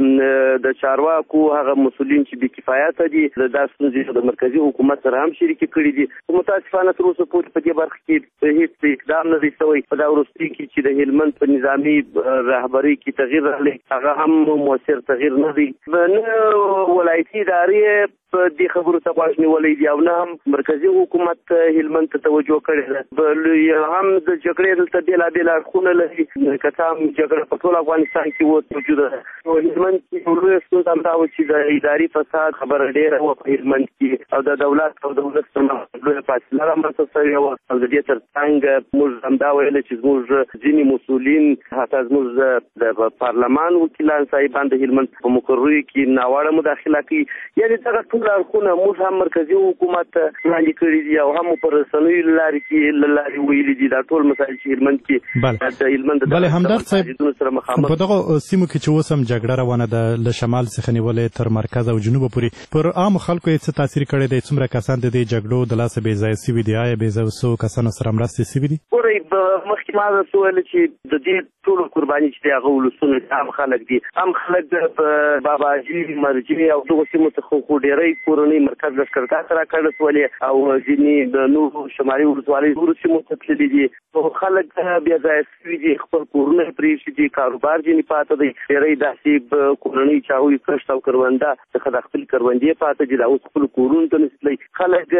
[SPEAKER 9] د د چارواکو هغه مسؤلین چې بې کفایته دي دا ستونزې د مرکزي حکومت سره هم شریکې کړي دي. متاسفانه تر اوسه پورې په دې برخه کې هېڅ اقدام نه دی شوی. په دا وروستي کې چې د هلمند په نظامي رهبرۍ کې تغییر راغلی هغه هم مؤثر تغییر نه دی. نه ولایتي ادارې په دې خبرو ته غوږ نیولی دی او نه هم مرکزي حکومت هلمند ته توجه کړې ده. هم د جګړې دلته بېلابېل اړخونه لري، که څه هم جګړه په ټول افغانستان کې اوس موجوده ده. هلمند کې یو لویه ستونزه همدا وه چې د اداري فساد خبره ډېره وه په هلمند کې او د دولت او د ولس ترمنځ لویه فاصله رامنځته شوې وه او د دې تر څنګ موږ همدا ویله چې زموږ ځینې مسؤلین حتی زموږ د پارلمان وکیلان صاحبان د هلمند په مقرریو کې ناوړه مداخله کوي. یعنې دغه ټول اړخونه موږ هم مرکزي حکومت وړاندې کړي دي او هم په رسنیو له لارې کې له لارې ویلي دي دا ټول مسایل چې هلمند کې د هلمند
[SPEAKER 1] بله همدرد صاحب په دغو سیمو کې چې اوس هم جګړه روانه ده له شمال څخه نیولې تر مرکز او جنوبه پورې پر عامو خلکو یې څه تاثیر کړی دی؟ څومره کسان د دې جګړو د لاسه بې ځایه سوي دي؟ آیا بې ځایه سوو کسانو سره مرستې سوي دي؟
[SPEAKER 9] ګورئ مخکې ما درته ویله چې د دې ټولو قرباني چې دی هغه ولسونه عام خلک دي. عام خلک په باباجي مرجع او دغو سیمو څخه خو ډېری کورنۍ مرکز لښکرګاه ته راکړل سولې او ځینې د نورو شمالي ولسوالۍ نورو سیمو ته تللي دي. خلک بې ځایه سوي دي، خپل کورونه یې پرېښي دي، کاروبار ځینې پاته دی. ډېری داسې کورنۍ چې هغوی کښت او کرونده څخه د خپلې کروندې پاته دي دا اوس خپلو کورونو ته نشي تللی. خلک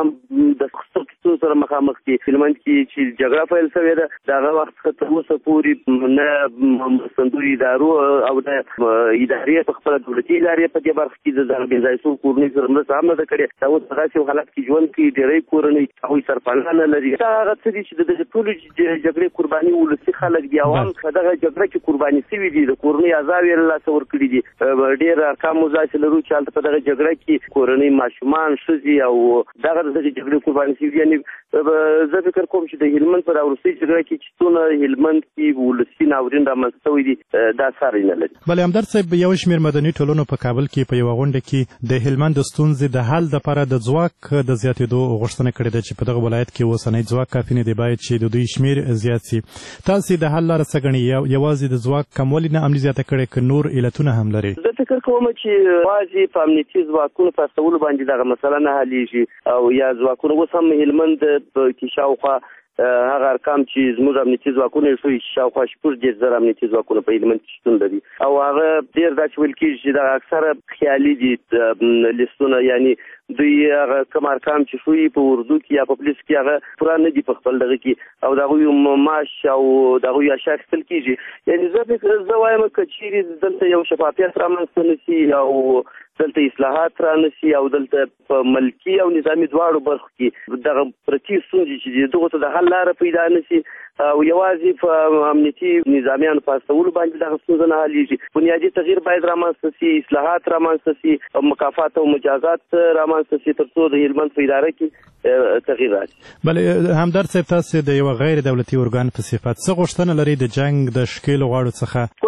[SPEAKER 9] د ستونزو سره مخامخ دي. هلمند کې چې جګړه پیل شوې ده د هغه وخت څخه تر اوسه پورې نه مرستندویو ادارو او نه ادارې په خپله دولتي ادارې په دې برخه کې د دغه بې ځایه سوو کورنۍ سره مرسته هم نه ده کړې. دا اوس په داسې حالت کې ژوند کوي ډېری کورنۍ هغوی سرپناه نه لري. دا هغه څه دي چې د دغې ټولې جګړې قرباني ولسي خلک دي او هم په دغه جګړه کې قرباني شوي دي، د کورنۍ اعضاو یې له لاسه ورکړي دي. ډېر ارقام موږ داسې لرو چې هلته په دغه جګړه کې کورنۍ ماشومان ښځې او دغه د دغې جګړې قرباني شوي دي. یعنې زه فکر کوم چې د هلمند په دا وروستۍ جګړه کې چې څونه هلمند کې ولسي ناورین رامنځته شوی دي دا ساری نه لري.
[SPEAKER 1] بلې همدرد صاحب یو شمېر مدني ټولنو په کابل کې په یوه غونډه کې د هلمند د ستونزې د حل دپاره د ځواک د زیاتېدو غوښتنه کړې ده چې په دغه ولایت کې اوسنی ځواک کافي نه دی، باید چې د دوی شمېر زیات سي. تاسې د حل لاره څه ګڼئ؟ یوازې د ځواک کموالي نه امني زیاته کړې که نور علتونه هم لري؟
[SPEAKER 9] زه فکر کوم چې یوازې په امنیتي ځواکونو په استولو باندې دغه مسله نه حلېږي او یا ځواکونه اوس هم هلمند کې شاوخوا هغه ارقام چې زموږ امنیتي ځواکونه یې ښیي چې شاوخوا شپږ دېرش زره امنیتي ځواکونه په هلمند کې شتون لري او هغه ډېر داسې ویل کېږي چې دغه اکثره خیالي دي لیستونه، یعنې دوی هغه کوم ارقام چې ښیي په اردو کې یا په پولیس کې هغه پوره نه دي په خپل دغه کې او د هغوی معاش او د هغوی اشیا اخیستل کېږي. یعنې زه فکر زه وایم که چیرې دلته یو شفافیت رامنځته نه سي او دلته اصلاحات را نشي او دلته په ملکي او نظامي دواړو برخو کې دغه پرتې ستونزې چې دي دغو ته د حل لاره پیدا نه شي او یوازې په امنیتي نظامیانو په استولو باندې دغه ستونزه نه حلېږي. بنیادي تغییر باید رامنځته سي، اصلاحات رامنځته سي او مکافات او مجازات رامنځته سي تر څو د هلمند په اداره کې تغییر راشي.
[SPEAKER 1] بلې همدرد صاحب تاسې د یوه غیر دولتي ارګان په صفت څه غوښتنه لرئ د جنګ د ښکېلو غاړو څخه؟
[SPEAKER 9] ګورئ موږ خو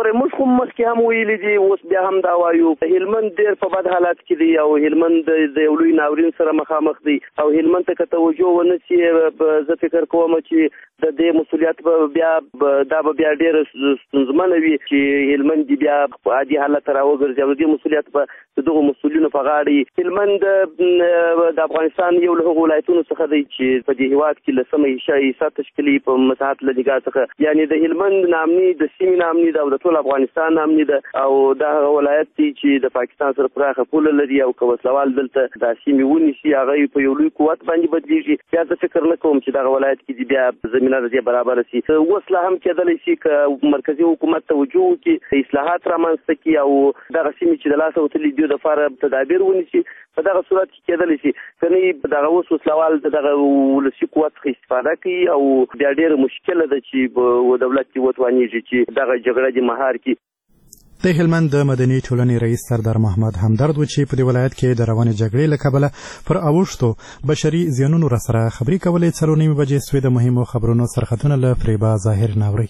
[SPEAKER 9] کوم مخکې هم ویلي دي اوس بیا هم دا وایو هلمند ډېر په بد حالات کې دی او هلمند د یو لوی ناورین سره مخامخ دی او هلمند ته که توجه ونه شي زه فکر کوم چې د دې مسؤلیت بیا دا به بیا ډېره ستونزمنه وي چې هلمند بیا عادي حالت ته راوګرځي او د دې مسؤلیت به د دغو مسؤلینو په غاړه هلمند د افغانستان یو له هغو ولایتونو څخه دی چې په دې هېواد کې له سمه حصه تشکیلي په مساحت له نګاه څخه یعنې د هلمند نامني د سیمې نامني ده او د ټول افغانستان نامني ده او دا هغه ولایت دی چې د پاکستان سره پراخه پوله لري او که وسلوال دلته دا سیمې ونیسي هغه په یو لوی قوت باندې بدلېږي بیا زه فکر نه کوم چې دغه ولایت کې بیا زمینه د دې برابره شي اوس لا هم کېدلی شي که مرکزي حکومت توجه وکړي اصلاحات رامنځته کړي او دغه سیمې چې د لاسه وتلي دي دپاره تدابیر ونیسي په دغه صورت کې کېدلی شي که نه دغه اوس وسلوال د دغه ولسي قوت څخه استفاده کوي او بیا ډېره مشکله ده چې دولت کې وتوانېږي چې دغه جګړه دې مهار کړي.
[SPEAKER 1] د هلمند د مدني ټولنې رئیس سردار محمد همدرد و چې په دې ولایت کې د روانې جګړې له کبله پر اوښتو بشري زیانونو راسره خبرې کولې. څلور نیمې بجې سوې د مهمو خبرونو سرخطونه له فریبا ظاهر ناوري.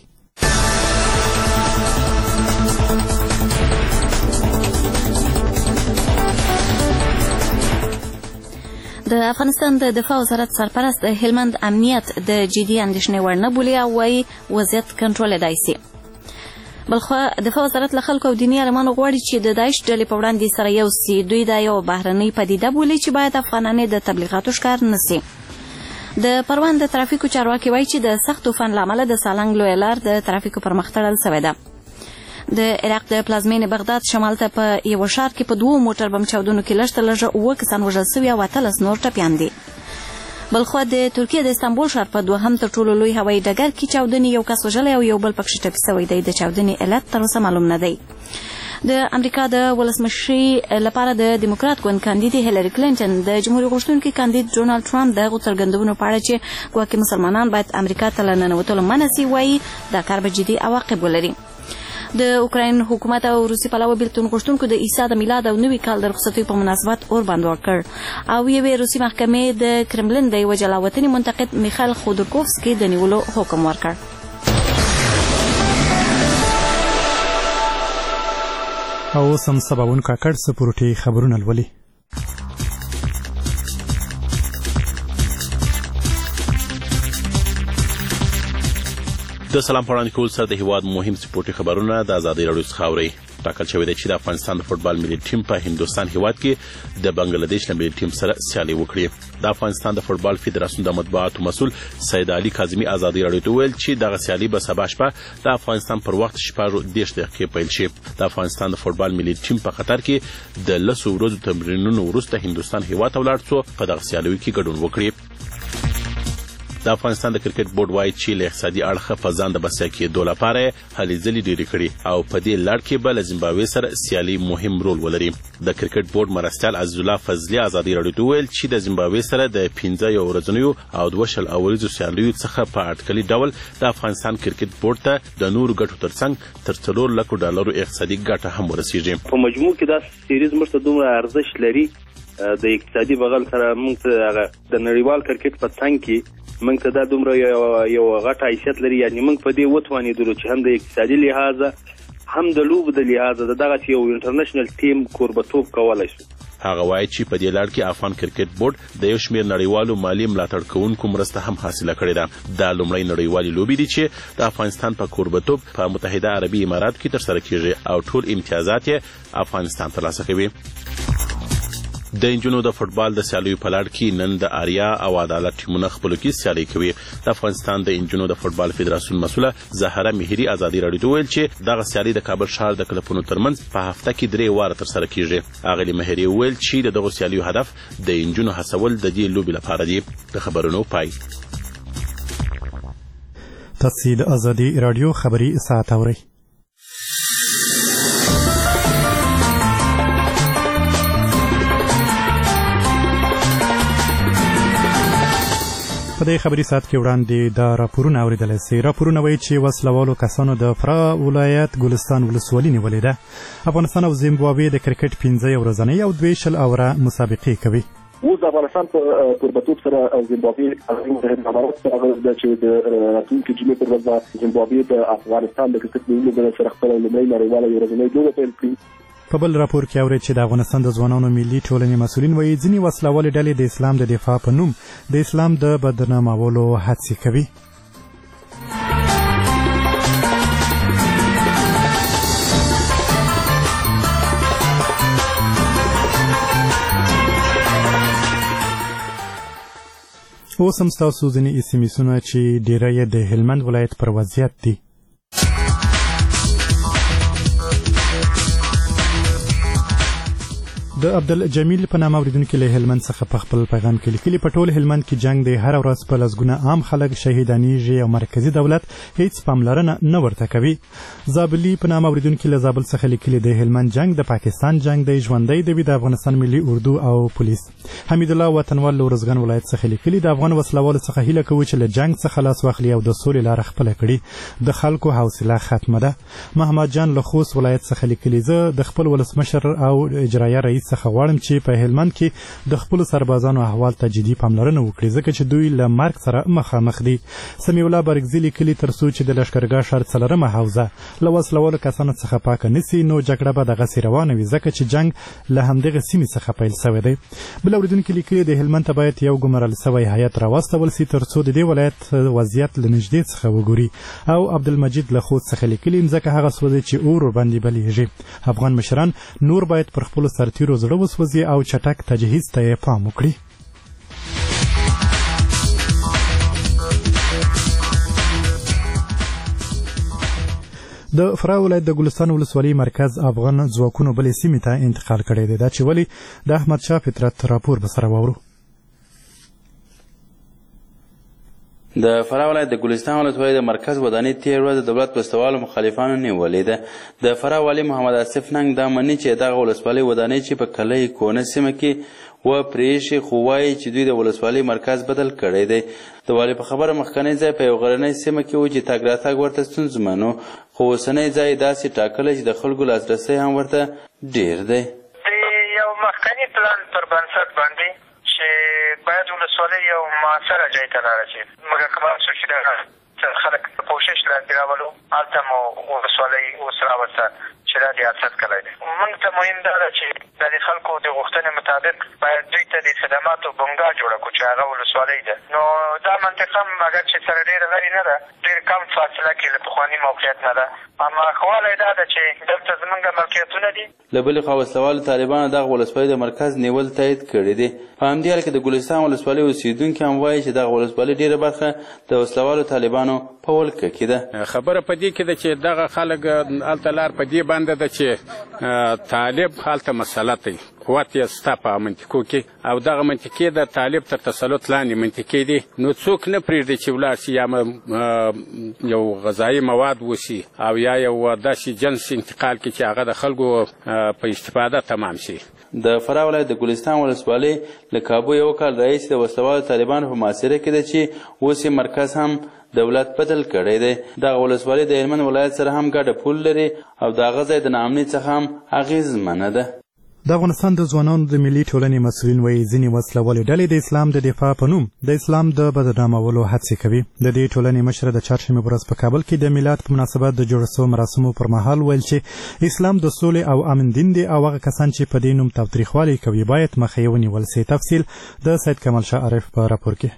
[SPEAKER 2] د افغانستان د دفاع وزارت سرپرست د هلمند امنیت د جدي اندېښنې وړ نه بولي او وایي وضعیت کنټرولېدای شي. بلخوا دفاع وزارت له خلکو او دیني عالمانو غواړي چې د داعش ډلې په وړاندې سره یو سي. دوی دا یو بهرنۍ پدیده بولي چې باید افغانانې د تبلیغاتو ښکار نه سي. د پروان د ترافیکو چارواکي وایي چې د سخت طوفان له امله د سالنګ لویه لار د ترافیکو پر مخ تړل سوې ده. د عراق د پلازمینې بغداد شمال ته په یوه ښار کې په دوو موټر بم چاودنو کې لږ تر لږه اووه کسان وژل سوي او اتلس نور ټپیان دي. بلخوا د ترکیې د استانبول ښار په دوهم تر ټولو لوی هوایي ډګر کې چاودنې یو کس وژلی او یو بل پکښې ټپي سوی دی. د چاودنې علت تر اوسه معلوم نه دی. د امریکا د ولسمشرۍ لپاره د دیموکرات ګوند کاندید هیلري کلینټن د جمهوریت غوښتونکي کاندید ډونالډ ټرمپ د هغو څرګندونو په اړه چې ګواکې مسلمانان باید امریکا ته له ننوتلو منع سي وایي دا کار به جدي عواقب ولري. د اوکراین حکومت او روسي پلوه بیلتون غوښتونکو د عیسی د میلاد او نوي کال د رخصتیو په مناسبت اور بند وکړ او یوې روسي محکمې د کرملین د یوه جلاوطني منتقد میخایل خودورکوفسکي د نیولو حکم ورکړ.
[SPEAKER 1] او اوس هم سباوون کاکړ سپورټي خبرونه لولي.
[SPEAKER 8] د سلام پړاند کول سره د هیواد مهم سپورټي خبرونه د ازادي راډیو څخه اورئ. ټاکل شوې ده چې د افغانستان د فوټبال ملي ټیم په هندوستان هیواد کې د بنگلاديش له ملي ټیم سره سیالي وکړي. د افغانستان د فوټبال فدراسیون د مطبوعاتو مسؤل سید علي کاظمي ازادي راډیو ته ویل چې دغه سیالي به سبا شپه د افغانستان پر وخت شپږ دېرش دقیقې پیل شي. د افغانستان د فوټبال ملي ټیم په قطر کې د لسو ورځو تمرینونو وروسته هندوستان هیواد ته ولاړ څو په دغه سیالیو کې ګډون وکړي. د افغانستان د کرکټ بورډ وایي چې له اقتصادي اړخه په ځان د بسیا کېدو لپاره هلې ځلې ډېرې کړي او په دې لړ کې به له زیمبابوې سره سیالي مهم رول ولري. د کرکټ بورډ مرستیال عزیز الله فضلي ازادي راډیو ته ویل چې د زیمبابوې سره د پنځه یو ورځنیو او دوه شل اوریزو سیالیو څخه په اټکلي ډول د افغانستان کرکټ بورډ ته د نورو ګټو ترڅنګ تر څلور لکو ډالرو اقتصادي ګټه هم ورسیږي.
[SPEAKER 21] په مجموع کې دا سیریز موږ ته دومره ارزښت لري د اقتصادي بغل سره موږ ته د نړیوال کرکټ په څنګ کې موږ ته دا دومره یو غټ حیثیت لري. یعنې موږ په دې وتوانېدلو چې هم د اقتصادي لحاظه هم د لوبو د لحاظه د دغسې یو انټرنیشنل ټیم کوربتوب کولی شو.
[SPEAKER 8] هغه وایي چې په دې لړ کې افغان کرکټ بورډ د یو شمېر نړیوالو مالي ملاتړ کوونکو مرسته هم حاصله کړې ده. دا لومړی نړیوالې لوبې دي چې د افغانستان په کوربتوب په متحده عربي اماراتو کې ترسره کیږي او ټول امتیازات یې افغانستان ترلاسه کوي. د انجونو د فوټبال د سیالیو په لړ کې نن د آریا او عدالت ټیمونه خپلو کې سیالي کوي. د افغانستان د انجونو د فوټبال فدراسیون مسؤله زهره مهري ازادي راډیو ته ویل چې دغه سیالي د کابل ښار د کلبونو ترمنځ په هفته کې درې واره ترسره کیږي. اغلې مهري ویل چې د دغو سیالیو هدف د انجونو هڅول د دې لوبې لپاره دی. د خبرونو پای.
[SPEAKER 1] تاسو د ازادي راډیو خبري ساعت اورئ. په دې خبري ساعت کې وړاندې دا راپورونه اورېدلی سي. راپورونه وایي چې وسلوالو کسانو د فرا ولایت ګلستان ولسوالي نیولې ده. افغانستان او زیمبابوې د کرکټ پنځه ورځنۍ او دوه شل اوره مسابقې کوي.
[SPEAKER 10] اوس د افغانستان په کوربتوب سره زیمبابوې متحده امارات سره غوښتل چې د راتلونکي جمعې پر ورځ زیمبابوې د افغانستان د کرکټ لوبډلې سره خپله لومړۍ نړیواله ورځنۍ لوبه پیل کړي.
[SPEAKER 1] په بل راپور کې اوري چې د افغانستان د ځوانانو ملي ټولنې مسؤلین وایي ځینې وسلوالې ډلې د اسلام د دفاع په نوم د اسلام د بدنامولو هڅې کوي. اوس هم ستاسو ځینې اس ام اسونه چې ډیری یې د هلمند ولایت پر وضعیت دي. د عبدالجمیل په نامه اوریدونکي له هلمند څخه په خپل پیغام کې لیکلي په ټول هلمند کې جنگ دی، هر ورځ په لسګونه عام خلک شهیدانیږي او مرکزی دولت هیڅ پاملرنه نه ورته کوي. زابلي په نامه اوریدونکي له زابل څخه لیکلي د هلمند جنگ د پاکستان جنگ دی، ژوندی دی د افغانستان ملي اردو او پولیس. حمید الله وطنوال له ورزګان ولایت څخه لیکلي د افغان وسلوالو څخه هیله کوي چې له جنگ څخه لاس واخلي او د سولې لاره خپله کړي، د خلکو حوصله ختمه ده. محمد جان له خوست ولایت څخه لیکلي زه د خپل ولسمشر او اجرایه رئیس څخه غواړم چې په هلمند کې د خپل سربازانو احوال ته جدي پاملرنه وکړي ځکه چې دوی له مرګ سره مخامخ دي. سمیع الله برګزي لیکلي تر څو چې د لښکرګاه ښار څلورمه حوزه له وسلوالو کسانو څخه پاکه نسي نو جګړه به دغسې روانه وي ځکه چې جنګ له همدغه سیمې څخه پیل شوی دی. بل اورېدونکي لیکلي د هلمند ته باید یو ګمارل شوی هیات راواستول سي تر څو د دې ولایت وضعیت له نږدې څخه وګوري. او عبدالمجید له خوست څخه لیکلي ځکه هغه سوځي چې اور ورباندې بلیږي. افغان مشران نور باید پر خپلو سرتیرو زړه وسوځي او چټک تجهیز ته یې پام وکړي. د فراه ولایت د ګلستان ولسوالۍ مرکز افغان ځواکونو بلې سیمې ته انتقال کړی دی. دا چې ولې د احمدشاه فطرت راپور به سره واورو.
[SPEAKER 3] د فراه ولایت د ګلستان ولسوالۍ د مرکز ودانۍ تېر ورځ د دولت وسلوالو مخالفانو نیولې ده. د فراه والي محمد آصف ننګ دا مني چې دغه ولسوالۍ ودانۍ چې په کلي کونه سیمه کې و پرېښې خو وایي چې دوی د ولسوالۍ مرکز بدل کړی دی. د والي په خبره مخکنی ځای په یو غرنۍ سیمه کې و چې تګ راتګ ورته ستونزمن و خو اوسنی ځای داسې ټاکلی چې د خلکو لاسرسی هم ورته ډېر دی.
[SPEAKER 22] د یو مخکني پلان پر بنسټ باندې چې باید ولسوالۍ یو معاصره ځای ته لاړه شي مګر که معلوم شو چې دغه خلک کوشش لاندې راولو هلته مو ولسوالۍ اوس راوسته چې دا ریاست کلی دی. موږ ته مهم دا ده چې د دې خلکو د غوښتنې مطابق باید دوی ته د خدماتو بنګاه جوړه کړو چې هغه ولسوالۍ ده. نو دا منطقه هم اګر چې سره ډېره لرې نه ده، ډېر کم فاصله کې له پخواني موقعیت نه ده، اما ښه والی دا ده چې دلته زموږ ملکیتونه دي.
[SPEAKER 3] له بلې خوا وسلوالو طالبانو دغه ولسوالۍ د مرکز نیول تایید کړی دی. په همدې حال کې د ګلستان ولسوالۍ اوسېدونکي هم وایي چې دغه ولسوالۍ ډېره برخه د وسلوالو طالبانو په ولکه کې ده.
[SPEAKER 23] خبره په دې کې ده چې دغه خلک هلته لار په دې باندې ده چې طالب هلته مسلط دی، قوت یې ستا په منطقو کې او دغه منطقې د طالب تر تسلط لاندې منطقې دي. نو څوک نه پرېږدي چې ولاړ شي یا یو غذایي مواد وسي او یا یو داسې جنس انتقال کړي چې هغه د خلکو په استفاده تمام شي.
[SPEAKER 3] د فراه ولایت د ګلستان ولسوالۍ له کابو یو کال راهیسې د وسلوالو طالبانو په محاصره کې ده چې اوس یې مرکز هم دولت بدل کړی دی. دغه ولسوالۍ د هلمند ولایت سره هم ګډه پول لري او د هغه ځای د ناامنۍ څخه هم اغېزمنه ده.
[SPEAKER 1] د افغانستان د ځوانانو د ملي ټولنې مسؤلین وایي ځینې وسلوالې ډلې د اسلام د دفاع په نوم د اسلام د بدنامولو هڅې کوي. د دې ټولنې مشره د چهارشنبې په ورځ په کابل کې د میلاد په مناسبت د جوړ شوو مراسمو پر مهال ویل چې اسلام د سولې او امن دین دی او هغه کسان چې په دې نوم تاوتریخوالي کوي باید مخه یې ونیول سي. تفصیل د سید کمال شاه عارف په راپور کې.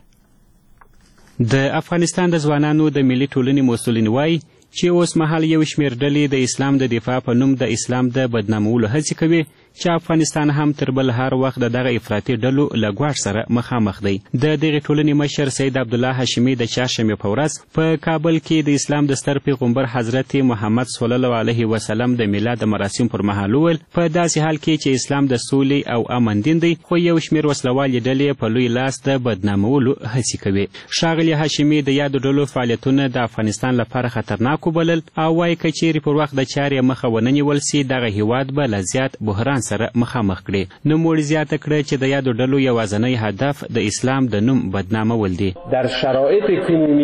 [SPEAKER 24] د افغانستان د ځوانانو د ملي ټولنې مسؤلین وایي چې اوس مهال یو شمېر ډلې د اسلام د دفاع په نوم د اسلام د بدنامولو هڅې کوي چې افغانستان هم تر بل هر وخت د دغه افراطي ډلو له ګواښ سره مخامخ دی. د دغې ټولنې مشر سید عبدالله هاشمي د چهارشنبې په ورځ په کابل کې د اسلام د ستر پیغمبر حضرت محمد صلی الله علیه وسلم د میلاد د مراسم پر مهال وویل په داسې حال کې چې اسلام د سولې او امن دین دی خو یو شمېر وسلوالې ډلې په لوی لاس د بدنامولو هڅې کوي. ښاغلي هاشمي د یادو ډلو فعالیتونه د افغانستان لپاره خطرناک وبلل او وایي که چیرې پر وخت د چارې مخه ونه نیول سي دغه هیواد به له زیات بحران سره مخامخ کړي. نوموړي زیاته کړه چې د یادو ډلو یوازینی هدف د اسلام د نوم بدنامول دي.
[SPEAKER 25] در شرایط کنونی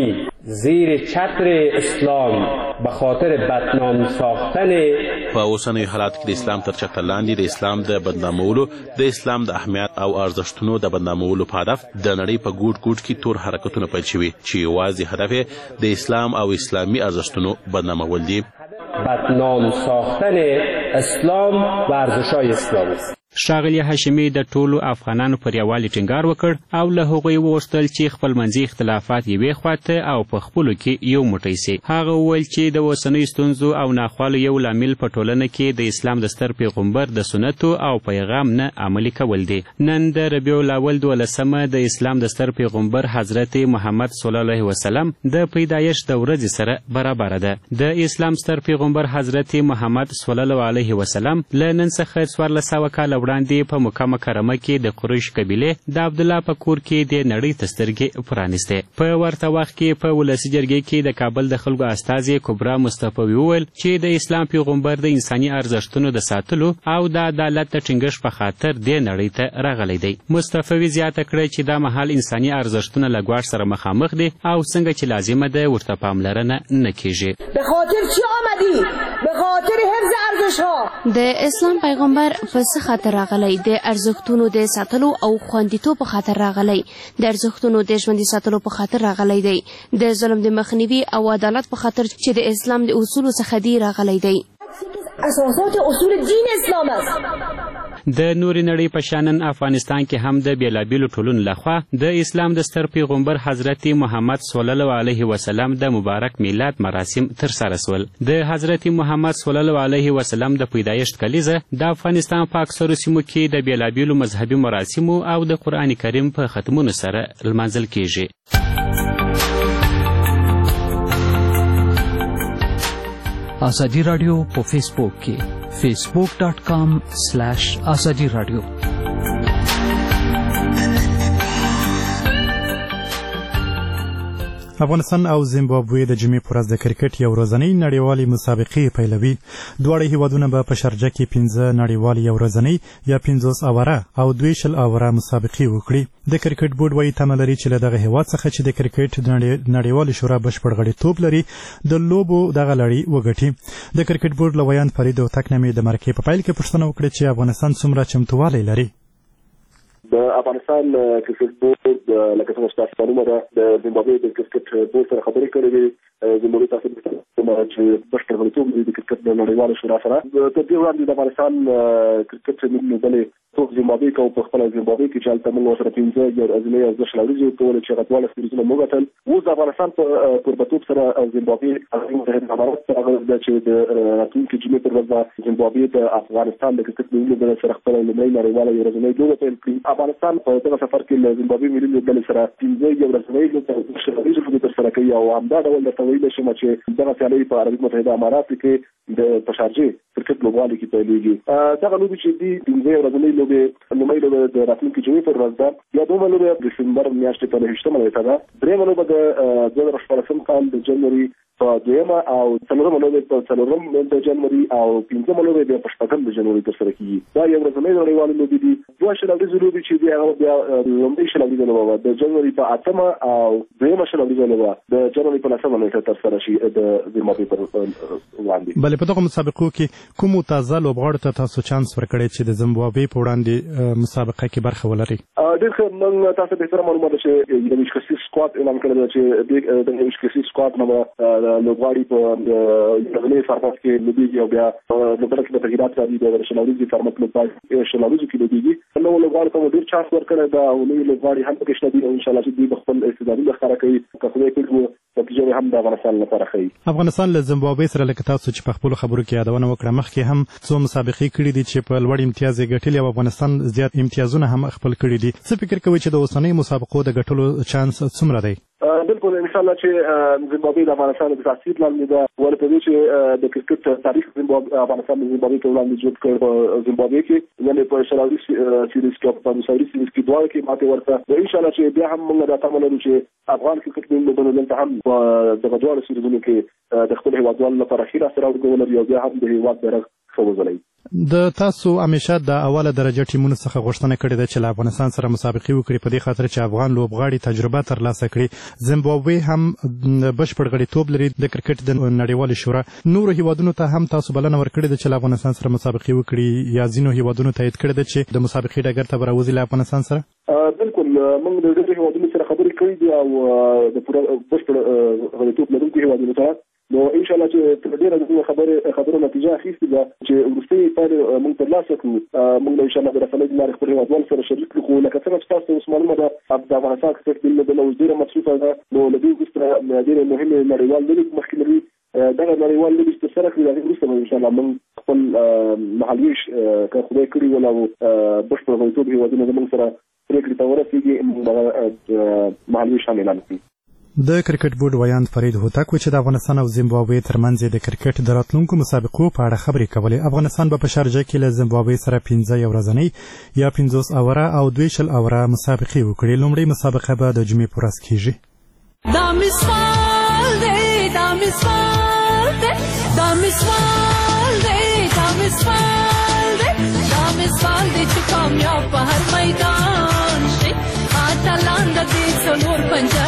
[SPEAKER 4] زیر چتر اسلام به خاطر بدنام ساختن
[SPEAKER 8] په اوسنیو حالاتو کې د اسلام تر چتر لاندې د اسلام د بدنامولو د اسلام د اهمیت او ارزښتونو د بدنامولو په هدف د نړۍ په ګوټ ګوټ کې تور حرکتونه پیل شوي چې یوازې هدف یې د اسلام او اسلامي ارزښتونو بدنامول دي.
[SPEAKER 4] بدنام ساختن اسلام و ارزش‌های اسلامی.
[SPEAKER 24] ښاغلي هاشمي د ټولو افغانانو پر یووالي ټینګار وکړ او له هغوی وغوښتل چې خپلمنځي اختلافات یوې خواته او په خپلو کې یو موټی سي. هغه وویل چې د اوسنیو ستونزو او ناخوالو یو لامل په ټولنه کې د اسلام د ستر پیغمبر د سنتو او پیغام نه عملي کول دي. نن د ربیع الاول دولسمه د اسلام د ستر پیغمبر حضرت محمد صلی الله علیه وسلم د پیدایښت د ورځې سره برابر ده. د اسلام ستر پیغمبر حضرت محمد صلی الله علیه وسلم له نن څخه څوارلس سوه کاله وړاندې په مکه مکرمه کې د قریش قبیلې د عبدالله په کور کې د نړۍ ته سترګې پرانیستې. په ورته وخت کې په ولسي جرګې کې د کابل د خلکو استازي کبرا مصطفی وویل چې د اسلام پیغمبر د انساني ارزښتونو د ساتلو او د عدالت د ټینګښت په خاطر د نړۍ ته راغلی دی. مصطفی زیاته کړه چې دا مهال انساني ارزښتونه له ګواښ سره مخامخ دي او څنګه چې لازمه ده ورته پاملرنه نه کیږي.
[SPEAKER 5] به خاطر چی آمدی؟ به خاطر حفظ ارزش‌ها.
[SPEAKER 7] د اسلام پیغمبر په څه خاطر راغلی؟ د ارزښتونو د ساتلو او خوندیتوب په خاطر راغلی. د ارزښتونو د ژوندي ساتلو په خاطر راغلی دی. د ظلم د مخنیوي او عدالت په خاطر چې د اسلام د اصولو څخه دی راغلی دی.
[SPEAKER 5] اساسات اصول دین اسلام است.
[SPEAKER 24] د نوري نړۍ په شانن افغانستان کې هم د بیلابیلو ټولنو لخوا د اسلام د ستر پیغمبر حضرت محمد صلی الله علیه وسلم د مبارک میلاد مراسم ترسره شول. د حضرت محمد صلی الله علیه وسلم د پیدایښت کلیزه د افغانستان په اکثرو سیمو کې د بیلابیلو مذهبي مراسمو او د قرآن کریم په ختمونو سره لمانځل کیږي.
[SPEAKER 12] آزادی رادیو په فیسبوک کې facebook dot com slash azadi radio.
[SPEAKER 1] افغانستان او زیمبابوې د جمعې په ورځ د کرکټ یو ورځنۍ نړیوالې مسابقې پیلوي. دواړه هیوادونه به په شارجه کې پنځه نړیوالې یو ورځنۍ یا پنځوس اوره او دوه شل اوره مسابقې وکړي. د کرکټ بورډ وایي تمه لري چې له دغه هیواد څخه چې د کرکټ نړیوالې شورا بشپړ غړیتوب لري د لوبو دغه لړۍ وګټي. د کرکټ بورډ له ویاند فرید هوتک نه مې د مرکې په پیل کې پوښتنه وکړه چې افغانستان څومره چمتووالی لري.
[SPEAKER 10] د افغانستان کرکټ بورډ لکه څنګه چې تاسو معلومه ده د زیمبابوې د کرکټ بورډ سره خبرې کړې وې. زموږ تاسو ته چې بشپړ غړیتوب لري د کرکټ نړیوالې شورا سره. تر دې وړاندې د افغانستان کرکټ ټیم بلې څوک زیمبابوې کو په خپل زیمبابوې کې چې هلته موږ سره پنځه یو ازلي او دوه شل ورځې کولې چې هغه دواړه سیریزونه موږ ګټل. اوس د افغانستان په کوربتوب سره زیمبابوې هغه متحده امارات سره ده چې د راتلونکي جمعې پر ورځ زیمبابوې د افغانستان د کرکټ ملي لوبډلې سره خپله لومړۍ نړیواله ورځنۍ لوبه پیل کړي. افغانستان په دغه سفر کې له زیمبابوې ملي لوبډلې سره پنځه یو ورځنۍ لوبه ترسره کوي او همدا ډول درته ویلی شم چې دغه سیالۍ په عربي متحده اماراتو کې د په شارجې کرکټ لوبغالي کې پیلېږي. دغه لوبې چې دي پنځه ورځنۍ لوبې لومړۍ لوبه د راتلونکي جمعې پر ورځ ده. یا دویمه لوبه د ډسمبر میاشتې په نهه نیټه ده. درېیمه لوبه د دوه زره شپاړسم کال د جنوري په دویمه او څلورمه لوبه په څلورم د جنوري او پنځمه لوبه بیا په شپږم د جنوري ترسره کیږي. دا یو ورځنۍ نړیوالې لوبې دي. دوه شل ورځې لوبې چې دي هغه بیا لومړۍ شل ورځې لوبه د جنوري په اتمه او دویمه شل ورځې لوبه د جنوري په لسمه نیټه ترسره شي د زیمبابوې پر وړاندې.
[SPEAKER 1] بلې په دغه مسابقو کې کومو تازه لوبغاړو ته تاسو چانس ورکړی چې د زیمبابوې په وړاندې مسابقه کې برخه ولري؟
[SPEAKER 10] ډېر ښه. موږ تاسو بهتره معلومه ده چې د ویش کسي سکواډ اعلان کړی دی چې د ویش کسي سکواډ نه لوبغاړي په ورځني فارمات کې لوبېږي او بیا لوبډله کې به تغییرات راځي. د شل ورځې فارمات لوبغاړي شل ورځو کې لوبېږي. نوو لوبغاړو ته ډېر چانس ورکړی ده او نوي لوبغاړي هم پکې شته دي او انشاءالله چې دوی به خپل استعدادونه ښکاره کوي. که خدای کړي نتیجه هم د افغانستان لپاره ښیي.
[SPEAKER 1] افغانستان له زیمبابوې سره لکه تاسو چې په خپلو خبرو کې یادونه وکړه مخکې هم څو مسابقې کړي دي چې په لوړ امتیاز یې ګټلي او افغانستان زیات امتیازونه هم خپل کړي دي. څه فکر کوئ چې د اوسنیو مسابقو د ګټلو چانس څومره دی؟
[SPEAKER 10] بالکل انشاءالله چې زیمبابوې د افغانستان د تاثیر لاندې ده. ولې په دې چې د کرکټ تاریخ افغانستان د زیمبابوې په وړاندې جوړ کړ په زیمبابوې کې یعنې په شلوري سیریز کې او په مساوي سیریز کې دواړو کې ماتې ورکړه. انشاءالله چې بیا هم موږ دا تمه لرو چې افغان کرکټ لوبډلو دلته هم په دغه دواړو سیریزونو کې د خپل هېوادوالو لپاره ښې لاسته راوړنې ولري او بیا هم د هېواد بیرغ ښه وځلوي.
[SPEAKER 1] د تاسو همیشه د اوله درجه ټیمونو څخه غوښتنه کړې ده چې له افغانستان سره مسابقې وکړي په دې خاطر چې افغان لوبغاړي تجربه ترلاسه کړي. زیمبابوې هم بشپړ غړیتوب لري د کرکټ د نړیوالې شورا. نورو هیوادونو ته هم تاسو بلنه ورکړې ده چې له افغانستان سره مسابقې وکړي یا ځینو هیوادونو تایید کړی ده چې د مسابقې ډګر ته به راوځي له افغانستان سره؟
[SPEAKER 10] بالکل موږ د ډېرو هیوادونو سره خبرې کړې دي او د پوره بشپړ غړیتوب لرونکو هیوادونو سره نو ان شاء الله چې تر ډیره د خبرې خبرو نتیجه اخیستې ده چې وروستۍ پایلې موږ ترلاسه کړو. موږ ان شاء الله د رسنیو د لارې خپل هیوادوالو سره شریک کړو. خو لکه څنګه چې تاسو اوس معلومه ده د افغانستان کرکټ ټیم د اوس ډېره مصروفه ده نو له دې وروسته ډېرې مهمې نړیوال لوبې مخکې لري. دغه نړیوال لوبې چې ترسره کړي د هغې وروسته به ان شاء الله موږ خپل مهالویش که خدای کړي ول او بشپړ غړیتوب هیوادونه زموږ سره پرېکړې ته ورسېږي موږ دغه مهالویش هم اعلان کړي.
[SPEAKER 1] د کرکټ بورډ ویاند فرید هوتک و چې د افغانستان او زیمبابوې ترمنځ د کرکټ د راتلونکو مسابقو په اړه خبرې کولې. افغانستان به په شارجه کې له زیمبابوې سره پنځه یو ورځنۍ یا پنځوس اوره او دوه شل اوره مسابقې وکړي. لومړۍ مسابقه به د جمعې په ورځ کیږي.
[SPEAKER 11] دا مثال دی دا مثال دی دا مثال دی دا مثال دی دا مثال دی چې کامیاب په هر میدان شي اتلان د دې څلور پنځه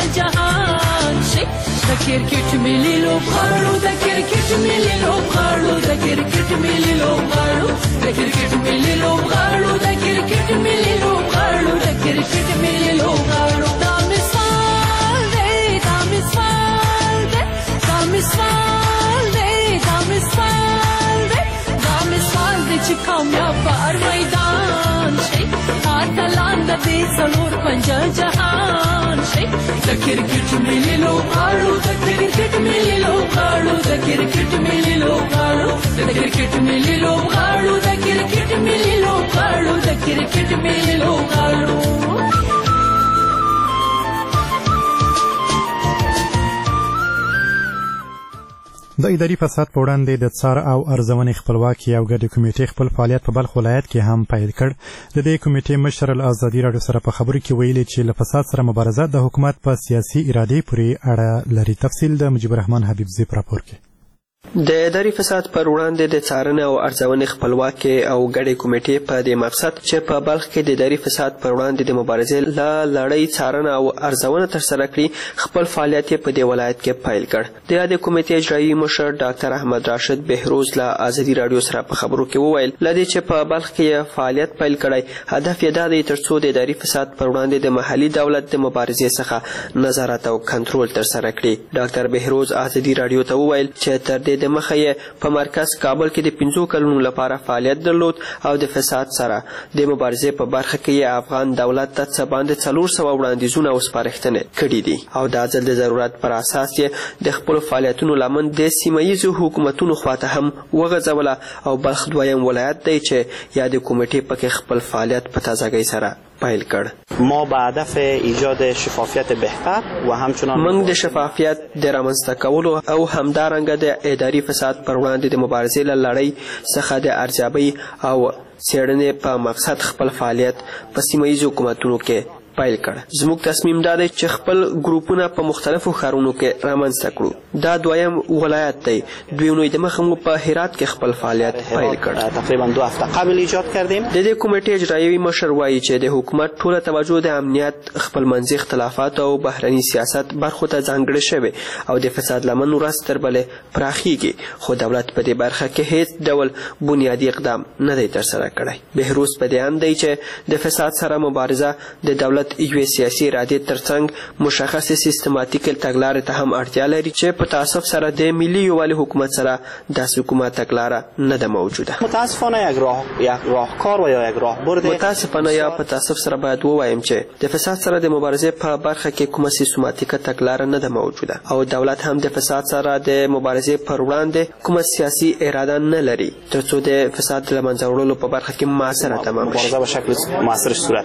[SPEAKER 11] جهان شي. د کرکټ ملي لوبغاړو د کرکټ ملي لوبغاړو د کرکټ ملي لوبغاړو د کرکټ ملي لوبغاړو د کرکټ ملي لوبغاړو د کرکټ ملي لوبغاړو دا مثال دی دا مثال دی دا مثال دی دا مثال دی دا مثال دی چې کامیاب په هر میدان شي اتلان د دې څلور پنځه جهان شي. د کرکټ ملي لوبغاړو د کرکټ ملي لوبغاړو د کرکټ ملي لوبغاړو د کرکټ ملي لوبغاړو د کرکټ ملي لوبغاړو د کرکټ ملي لوبغاړو.
[SPEAKER 1] د اداري فساد په وړاندې د څار او ارزونې خپلواکي او ګډې کمیټې خپل فعالیت په بلخ ولایت کې هم پیل کړ. د دې کمیټې مشر الازادي راډیو سره په خبرو کې ویلي چې له فساد سره مبارزه د حکومت په سیاسي ارادې پورې اړه لري. تفصیل د مجيب الرحمن حبیبزی په راپور کې.
[SPEAKER 13] د اداري فساد پر وړاندې د څارنې او ارزونې خپلواکي او ګډې کمیټې په دې مقصد چې په بلخ کې د اداري فساد پر وړاندې د مبارزې له لړۍ څارنه او ارزونه ترسره کړي خپل فعالیت په دې ولایت کې پیل کړ. د یادې کمیټې اجرایي مشر ډاکټر احمد راشد بهروز له ازادي راډیو سره په خبرو کې وویل لدې چې په بلخ کې فعالیت پیل کړی هدف یې دا دی ترڅو د اداري فساد پر وړاندې د محلي دولت د مبارزې څخه نظارت او کنټرول ترسره کړي. ډاکټر بهروز ازادي راډیو ته وویل چې تر دې د مخه یې په مرکز کابل کې د پنځو کلونو لپاره فعالیت درلود او د فساد سره د مبارزې په برخه کې یې افغان دولت ته څه باندې څلور سوه وړاندیزونه او سپارښتنې کړي دي او دا ځل د ضرورت پر اساس یې د خپلو فعالیتونو لمن د سیمه ییزو حکومتونو خواته هم وغځوله او بلخ دویم ولایت دی چې یادې کمیټې پکې خپل فعالیت په تازګۍ سره پیل کړ.
[SPEAKER 14] ما به هدف ایجاد شفافیت بهتر و همچنان
[SPEAKER 13] موږ د شفافیت د رامنځته کولو او همدارنګه د اداري فساد پر وړاندې د مبارزې له لړۍ څخه د ارزیابۍ او څېړنې په مقصد خپل فعالیت په سیمه ییزو حکومتونو کې پیل کړ. زموږ تصمیم دا دی چې خپل ګروپونه په مختلفو ښارونو کې رامنځته کړو. دا دویم ولایت دی. دوی اونۍ دمخه مو په هرات کې خپل فعالیت پیل کړ.
[SPEAKER 14] تقریبا دو هفته قبل ایجاد کردیم.
[SPEAKER 13] د دې کمیټې اجرایوي مشر وایي چې د حکومت ټوله توجه د امنیت خپلمنځي اختلافات او بهرني سیاست برخو ته ځانګړې شوې او د فساد لمن ورځ تر بلې پراخیږي خو دولت په دې برخه کې هیڅ ډول بنیادي اقدام نه دی ترسره کړی. بهروز په دې اند دی چې د فساد سره مبارزه د دولت یوې سیاسي ارادې ترڅنګ مشخصې سیستماتیکې تګلارې ته هم اړتیا لري چې په تاسف سره د ملي یووالي حکومت سره داسې کومه تګلاره نه ده موجوده.
[SPEAKER 14] متاسفانه یک راه یک راهکار و یا یک راهبرد
[SPEAKER 13] متاسفانه یا په تاسف سره باید ووایم چې د فساد سره د مبارزې په برخه کې کومه سیستماتیکه تګلاره نه ده موجوده او دولت هم د فساد سره د مبارزې پر وړاندې کومه سیاسي اراده نه لري ترڅو د فساد له منځه وړلو په برخه کې موثره تمام شي.
[SPEAKER 14] مبارزه به شکل موثر صورت بگیرد.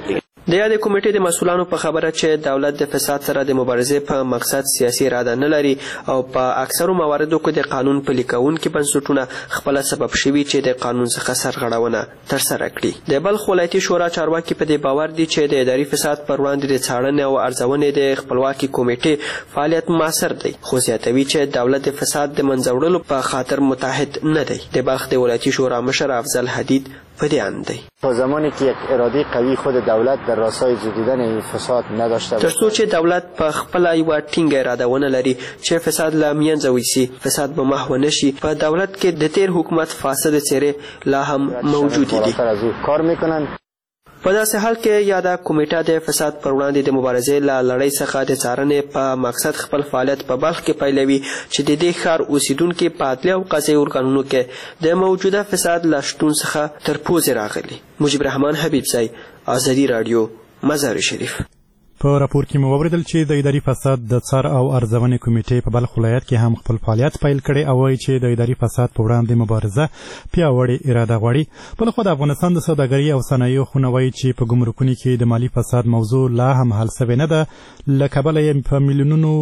[SPEAKER 13] د یادې کمیټې د مسؤلانو په خبره چې دولت د فساد سره د مبارزې په مقصد سیاسي اراده نه لري او په اکثرو مواردو کې د قانون پلي کوونکي بنسټونه خپله سبب شوي چې د قانون څخه سرغړونه ترسره کړي. د بلخ ولایتي شورا چارواکي په دې باور دي چې د اداري فساد پر وړاندې د څارنې او ارزونې د خپلواکي کمیټې فعالیت موثر دی، خو زیاتوي چې دولت د فساد د منځه وړلو په خاطر متحد نه دی. د بلخ د ولایتي شورا مشر افضل حدید په دې اند دی.
[SPEAKER 6] تا زمانی که یک اراده قوی خود دولت در راستای زدودن این فساد نداشته باشه،
[SPEAKER 13] تر څو چې دولت په خپله یوه ټینګه اراده ونه لري چې فساد له منځه ویسي، فساد به محو نشي. په دولت کې د تیر حکومت فاسد څیرې لا هم موجودې دي.
[SPEAKER 6] کار میکنن.
[SPEAKER 13] په داسې حال کې یاده کمیټه د فساد پر وړاندې د مبارزې له لړۍ څخه د څارنې په مقصد خپل فعالیت په بلخ کې پیلوي چې د دې ښار اوسیدونکي په عدلي او قضایي ارګانونو کې د موجوده فساد له شتون څخه تر پوزې راغلي. مجيب رحمان حبیبزی، ازادي راډیو، مزار شریف.
[SPEAKER 1] په راپور کې مو واوریدل چې د اداري فساد د څار او ارزونې کمیټې په بلخ ولایت کې هم خپل فعالیت پیل کړی او وایي چې د اداري فساد په وړاندې مبارزه پیاوړې اراده غواړي. بل خو د افغانستان د سوداګرۍ او صنایعو خونه وایي چې په ګمرکونو کې د مالي فساد موضوع لا هم حل سوې نه ده، له کبله یې په میلیونونو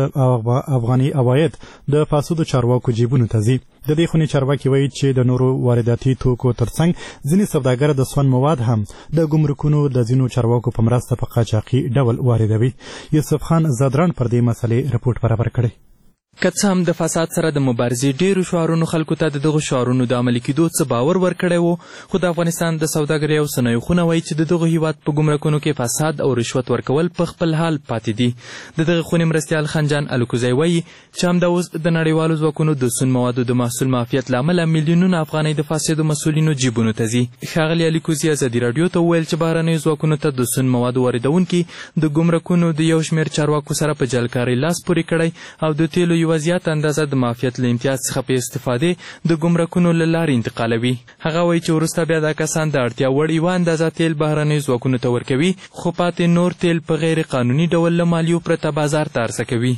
[SPEAKER 1] افغاني عواید د فاسدو چارواکو جیبونو ته ځي. د دې خونې چارواکي وایي چې د نورو وارداتي توکو ترڅنګ ځینې سوداګر د سون مواد هم د ګمرکونو د ځینو چارواکو په مرسته په قاچاقي ډول واردوي. یوسف خان زادران پر دې مسلې رپورټ برابر کړی.
[SPEAKER 15] که څه هم د فساد سره د مبارزې ډیرو شعارونو خلکو ته د دغو شعارونو د عملي کېدو څه باور ورکړی و، خو د افغانستان د سوداګرۍ او صنایعو خونه وایي چې د دغه هیواد په ګمرکونو کې فساد او رشوت ورکول په خپل حال پاتې دي. د دغه خونې مرستیال خنجان الکوزی وایي چې همدا اوس د نړیوالو ځواکونو د سون موادو د محصول معافیت له امله میلیونونه افغانۍ د فاسدو مسؤلینو جیبونو ته ځي. ښاغلي الکوزي ازادي راډیو ته وویل چې بهرنیو ځواکونو ته د سون موادو واردونکي د ګمرکونو د یو شمېر چارواکو سره په جلکارۍ لاس پورې کړی او د تیلو یوه زیاته اندازه د معافیت له امتیاز څخه په استفادې د ګمرکونو له لارې انتقالوي. هغه وایي چې وروسته بیا دا کسان د اړتیا وړ یوه اندازه تیل بهرنیو ځواکونو ته ورکوي، خو پاتې نور تیل په غیر قانوني ډول له مالیو پرته بازار ته عرضه کوي.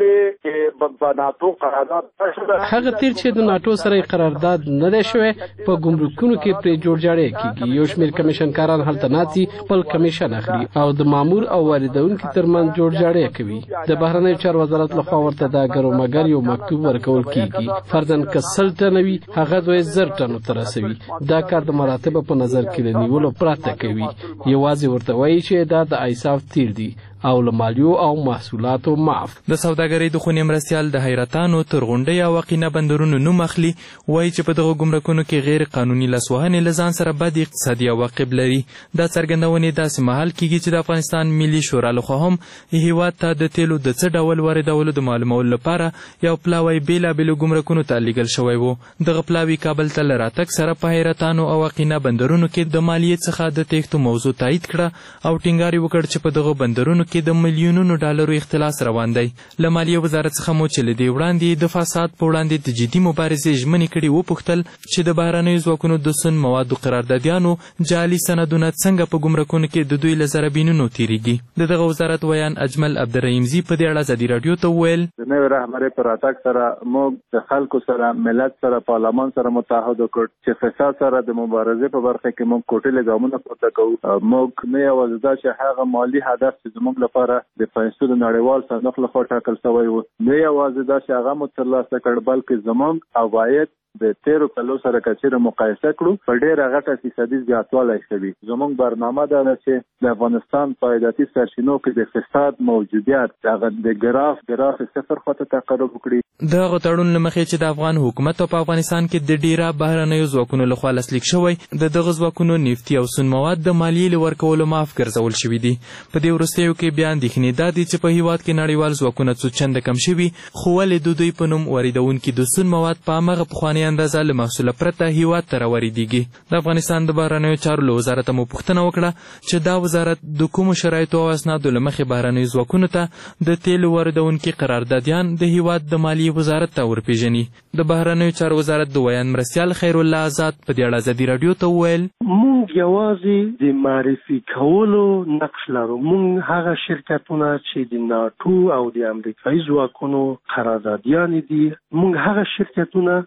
[SPEAKER 16] هغه تیل چې د ناټو سره قرارداد نه دی شوی په ګمرکونو کې پرې جوړجاړی کیږي. یو شمېر کمیشنکاران هلته ناڅي، خپل کمیشن اخلي او د مامور او واردونکي ترمنځ جوړجاړی کوي. د بهرنیو چارو وزارت لخوا ورته د ګرومګر یو مکتوب ورکول کیږي، فرضاً که سل ټنه وي هغه دوی زر ټنو ته رسوي. دا کار د مراتبو په نظر کې د نیولو پرته کوي. یوازې ورته وایي چې دا د ایساف تیل دی او له مالیو او محصولاتو معاف.
[SPEAKER 15] د سوداګرۍ د خونې مرستیال د حیرتانو تر غونډۍ او واقعینه بندرونو نوم اخلي، وایي چې په دغه ګمرکونو کې غیر قانوني لاسوهنې له ځان سره بد اقتصادي عواقب لري. دا څرګندونې داسې مهال کیږي چې د افغانستان ملي شورا لخوا هم هیواد ته د تیلو د څه ډول واردولو د معلومولو لپاره یو پلاوی بېلابېلو ګمرکونو ته لیږل شوی و. دغه پلاوي کابل ته له راتګ سره په حیرتانو او واقعینه بندرونو کې د مالیې څخه د تیښتو موضوع تایید کړه او ټینګار یې وکړ چې په دغه بندرونو کې د میلیونونو ډالرو اختلاس روان دی. له مالیې وزارت څخه مو چې له دې وړاندې د فساد په وړاندې د جدي مبارزې ژمنې کړي وپوښتل چې د بهرنیو ځواکونو د سون موادو قراردادیانو جعلي سندونه څنګه په ګمرکونو کې د دوی له زربینونو تیریږي. د دغه وزارت ویان اجمل عبدالرحیمزي په دې اړه ازادي راډیو ته وویل
[SPEAKER 17] د نوې رهبرۍ په راتګ سره موږ د خلکو سره، ملت سره، پارلمان سره متحد وکړ چې فساد سره د مبارزې په برخه کې موږ کوټلې ګامونه پورته کوو. موږ نه یوازې دا چې هغه مالي هدف چې زموږ لپاره د پیسو د نړیوال صندوق لخوا ټاکل شوی و، نه یوازې دا چې هغه مو ترلاسه کړ، بلکې زموږ عواید د تیرو کلو سره کچیره مقایسه کړو په ډېره غټه فیصدي زیاتوالی کوي. زموږ برنامه دا ده چې د افغانستان په عایداتي سرچینو کې د فساد موجودیت هغه د ګراف ګراف صفر خواته تقرب وکړي.
[SPEAKER 15] د هغه تړون له مخې چې د افغان حکومت په افغانستان کې د ډیره بهرنیو ځواکونو لخوا لاسلیک شوی، د دغه ځواکونو نفتي او سون مواد د مالیې له ورکولو معاف ګرځول شوي دي. په دې وروستیو کې بیا اندېښنې دا دي چې په هیواد کې نړیوال ځواکونه څو چنده کم شوي، خو ولې د دوی په نوم واردونکي د سون مواد په همغه پخوانۍ اندازه له محصوله پرته هیواد ته راوریدېږي. د افغانستان د بهرنیو چارو له وزارت مو پوښتنه وکړه چې دا وزارت د کومو شرایطو او اسنادو له مخې بهرنیو ځواکونو ته د تیلو واردونکي قراردادیان د هیواد د مالیې وزارت ته ورپېژني. د بهرنیو چارو وزارت د ویان مرستیال خیرالله آزاد په دې اړه ازادي راډیو ته وویل
[SPEAKER 25] موږ یوازې د معرفي کولو نقش لرو. موږ هغه شرکتونه چې د ناټو او د امریکایي ځواکونو قراردادیان دي، موږ هغه شرکتونه د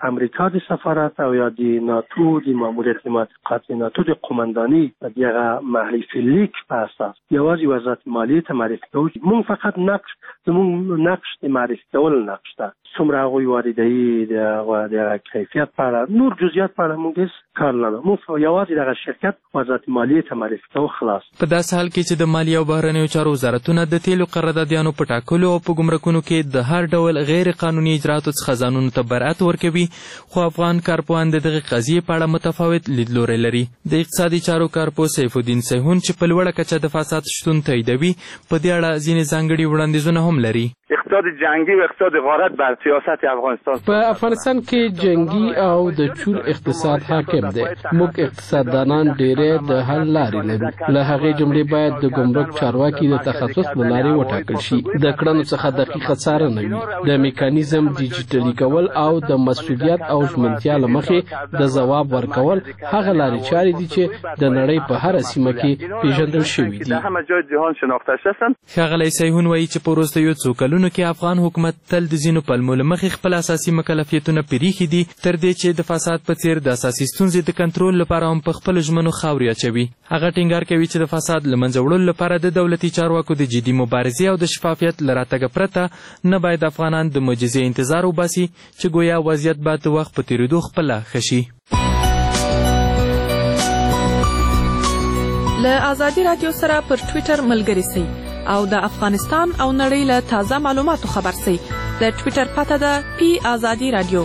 [SPEAKER 25] امریکا د سفارت او یا د ناتو د ماموریت مطابقت ناتو د قومنداني دغه محلیف لیک په اساس یوازې وزارت مالیې ته معرفي کوو. موږ فقط نقش زموږ نقش د معرفي کول نقش ده. څومره هغوی واردوي د کیفیت په اړه نور جزئیات په اړه موږ هېڅ کار نه لرو. موږ یوازې دغه شرکت وزارت مالیې ته معرفي کوو خلاص.
[SPEAKER 15] په داسې حال کې چې د مالیې او بهرنیو چارو وزارتونه د تیلو قراردادیانو په ټاکلو او په ګمرکونو کې د هر ډول غیر قانوني اجرااتو څخه ځانونو ته برأت ورکوي، خو افغان کارپوهان د دغې قضیې په اړه متفاوت لیدلوری لري. د اقتصادي چارو کارپوه سیف الدین سیحون چې په لوړه کچه د فساد شتون تاییدوي، په دې اړه ځینې ځانګړي وړاندیزونه هم لري.
[SPEAKER 2] اقتصاد جنگی و اقتصاد غارت بر سیاست افغانستان
[SPEAKER 16] په افغانستان کې جنگي او د چور اقتصاد حاکم دی. موږ اقتصاددانان ډېری د حل لارې لرو. له هغې جملې باید د ګمرک چارواکي د تخصص له لارې وټاکل شي، د کړنو څخه دقیقه څارنه وي، د میکانیزم ډیجیټلي کول او د مسؤلیت او ژمنتیا له مخې د ځواب ورکول هغه لارې چارې دي چې د نړۍ په هره سیمه کې پیژندل شوي دي.
[SPEAKER 15] ښاغلی سیحون وایي چې په وروستیو څو کلونو کې افغان حکومت تل د ځینو پلمو له مخې خپل اساسي مکلفیتونه پرېښي دي، تر دې چې د فساد په څېر د اساسي ستونزې د کنټرول لپاره هم په خپلو ژمنو خاورې اچوي. هغه ټینګار کوي چې د فساد له منځه وړلو لپاره د دولتي چارواکو د جدي مبارزې او د شفافیت له راتګه پرته نه باید افغانان د معجزې انتظار وباسي چې ګویا وضعیت به د وخت په تېرېدو خپله ښه شي.
[SPEAKER 9] له ازادي راډیو سره پر ټویټر ملګري سئ او د افغانستان او نړۍ له تازه معلوماتو خبر سئ. د ټویټر پته ده پی ازادي راډیو.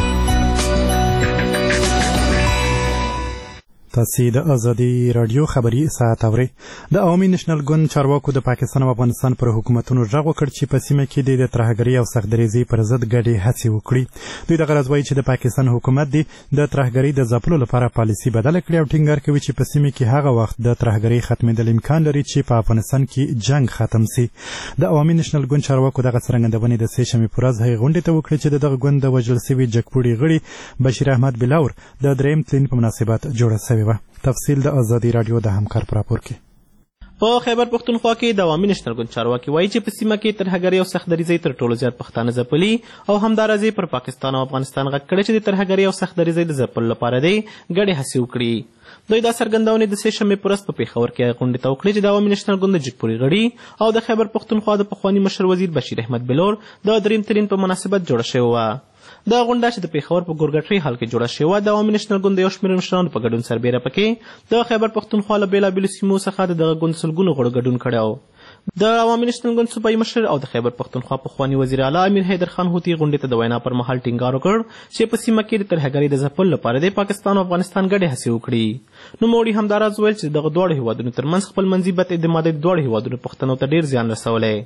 [SPEAKER 1] تاسې د ازادي راډیو خبري ساعت اورئ. د عوامي نېشنل ګوند چارواکو د پاکستان او افغانستان پر حکومتونو غږ وکړ چې په سیمه کې د ترهګرۍ او سختدریزۍ پر ضد ګډې هڅې وکړي. دوی دغه راز وایي چې د پاکستان حکومت دې د ترهګرۍ د ځپلو لپاره پالیسي بدله کړي او ټینګار کوي چې په سیمه کې هغه وخت د ترهګرۍ ختمېدل امکان لري چې په افغانستان کې جنگ ختم سي. د عوامي نېشنل ګوند چارواکو دغه څرګندونې د سې شنبې په ورځ هغې غونډې ته وکړې چې د دغه ګوند د وژل سوي جګپوړي غړي بشیر احمد بلاور د درېیم تلین په مناسبت جوړه سوې وه. تفصیل د ازادي راډیو د همکار په راپور کې.
[SPEAKER 18] په خیبر پښتونخوا کې د عوامي نېشنل ګوند چارواکي وایي چې په سیمه کې ترهګرۍ او سختدریزۍ تر ټولو زیات پښتانه ځپلي او همداراز پر پاکستان او افغانستان غږ کړی چې د ترهګرۍ او سختدریزۍ د ځپلو لپاره دی ګډې هڅې وکړي. دوی دا څرګندونې د سې شنبې په ورځ په پېښور کې غونډې ته وکړې چې د عوامي نېشنل ګوند د جګپوري غړي او د خیبر پښتونخوا د پخواني مشر وزیر بشیر احمد بلور د درېیم تلین په مناسبت جوړه شوې وه. دا غونډه چې د پېښور په ګورګټري حال کې جوړه شوې وه د عوامي نېشنل ګوند د یو شمېر مشرانو په ګډون سربیره پکې د خیبر پښتونخوا له بېلابېلو سیمو څخه د دغه ګوند سلګونو غړو ګډون کړی و. د عوامي نېشنل ګوند صوبایي مشر او د خیبر پښتونخوا پخواني وزیر اعلی امیر حیدر خان هوتي غونډې ته د وینا پر مهال ټینګار وکړ چې په سیمه کې د ترهګرۍ د ځپلو لپاره د پاکستان او افغانستان ګډې هڅې وکړي. نوموړي همداراز وویل چې دغه دواړو هیوادونو ترمنځ خپلمنځي بد اعتمادۍ د دواړو هیوادونو پښتنو ته ډېر زیان رسولی.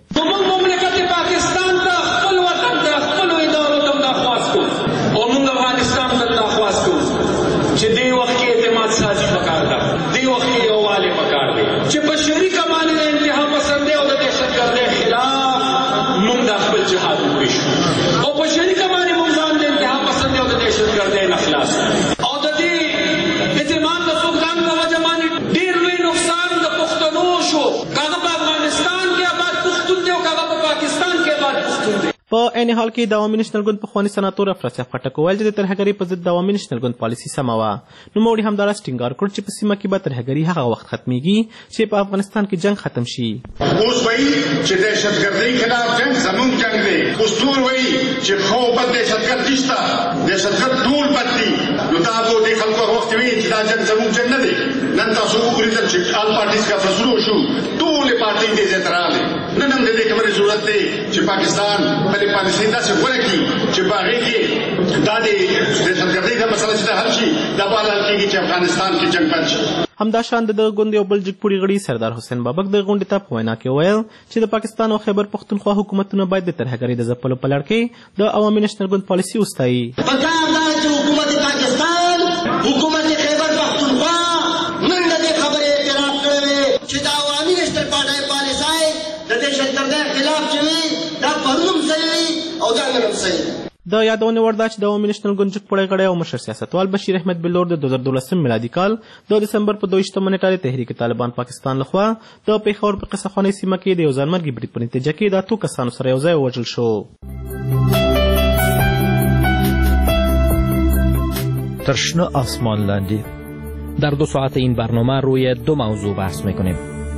[SPEAKER 19] چې دې وخت کې اعتماد سازي پکار ده، دې وخت کې یووالی پکار دی چې په شریکه باندې د انتها پسندۍ او د دهشتګردۍ خلاف موږ د خپل جهاد وویشو او په شریکه باندې موږ ځان د انتها پسندۍ او د دهشتګردۍ نه خلاص او د دې اعتماد د فقدان په وجه باندې ډېر لوی نقصان د پښتنو شو، که هغه په افغانستان کې آباد پښتون دی او که هغه په پاکستان کې آباد پښتون دی.
[SPEAKER 18] په عین حال کې د عوامي نېشنل ګوند پخواني سناتور افراسیاب خټک وویل چې د ترهګرۍ په ضد د عوامي نېشنل ګوند پالیسي سمه وه. نوموړي همداراز ټینګار کړ چې په سیمه کې به ترهګرۍ هغه وخت ختمیږي چې په افغانستان کې جنگ ختم شي.
[SPEAKER 20] اوس وایي چې دهشتګردۍ خلاف جنګ زموږ جنګ دی. اوس ټول وایي چې خو بد دهشتګرد نشته، دهشتګرد ټول بد دي. نو دا به دې خلکو هغه وخت وایي چې دا جنګ زموږ جنګ نه دی. نن تاسو وګورئ چې آل پارټیز کنفرنس شروع شو، ټولې پارټۍ دې ځای ته راغلې. نن هم د دې خبرې ضرورت دی چې پاکستان خپلې پالیسۍ داسې غوره کړي چې په هغې کې دا د دهشتګردۍ دا مسله چې ده حل شي، دا به حل کېږي چې افغانستان کې جنګ بند شي.
[SPEAKER 18] همداشان د دغه ګوند یو بل جګپوړي غړي سردار حسین بابک د غونډې ته په وینا کې وویل چې د پاکستان او خیبر پښتونخوا حکومتونه باید د ترهګرۍ د ځپلو په لړ کې د عوامي نېشنل ګوند پالیسي وستایي.
[SPEAKER 19] پکار ده چې حکومت پاکستان، حکومت خیبر پښتونخوا نن د دې خبرې اعتراف کړی وی چې د عوامي نېشنل پارټۍ پالیسۍ د دهشتګردۍ خلاف چې وي دا پرون هم صحیح وي او دا نن هم صحیح.
[SPEAKER 18] د یادونې وړ ده چې د عوامي نېشنل ګوند جګپوړی غړی او مشر سیاستوال بشیر احمد بلور د دوه زره دولسم میلادي کال د دسمبر په دوه ویشتمه نېټه د تحریک طالبان پاکستان لخوا د پېښور په قصه خوانۍ سیمه کې د یو ځانمرګي برید په نتیجه کې د اتو کسانو سره یو ځای ووژل شو.
[SPEAKER 3] تر شنه آسمان لاندی.
[SPEAKER 8] در دو ساعت این برنامه روی دو موضوع بحث میکنیم.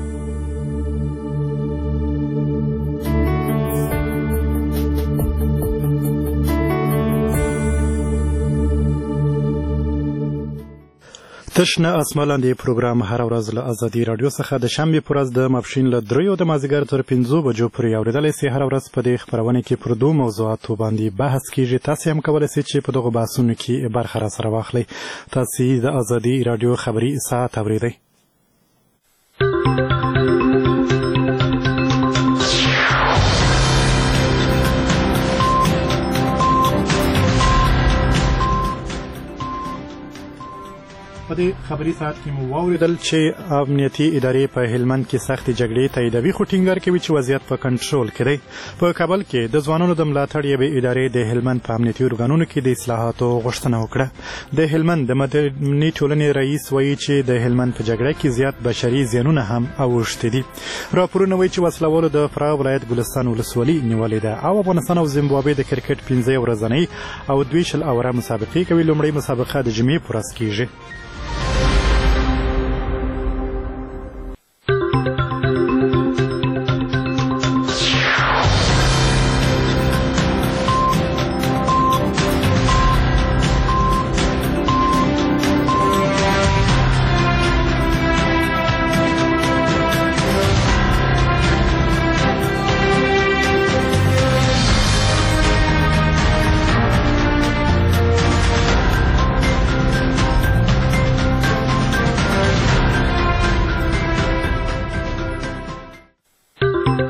[SPEAKER 1] تشنه اسمان لاندې پروګرام هر ورځ له ازادي راډیو څخه د شنبې په ورځ د ماپښین له دریو د مازدیګر تر پنځو بجو پورې اورېدلی سي. هر ورځ په دې خپرونه کې پر دوو موضوعاتو باندې بحث کیږي. تاسې هم کولی سئ چې په دغو بحثونو کې برخه راسره واخلئ. تاسې د ازادي راډیو خبري ساعت اورېدئ. په دې خبري ساعت کې مو واورېدل چې امنیتي ادارې په هلمند کې سختې جګړې تاییدوي، خو ټینګار کوي چې وضعیت په کنټرول کې دی. په کابل کې د ځوانانو د ملاتړ یوې ادارې د هلمند په امنیتي ارګانونو کې د اصلاحاتو غوښتنه وکړه. د هلمند د مدني ټولنې رئیس وایي چې د هلمند په جګړه کې زیات بشري زیانونه هم اوښتي دي. راپورونه وایي چې وسلوالو د فراه ولایت ګلستان ولسوالي نیولې ده. او افغانستان او زیمبابوې د کرکټ پنځه ورځنۍ او دوه شل اوره مسابقې کوي. لومړۍ مسابقه د جمعې په ورځ کیږي.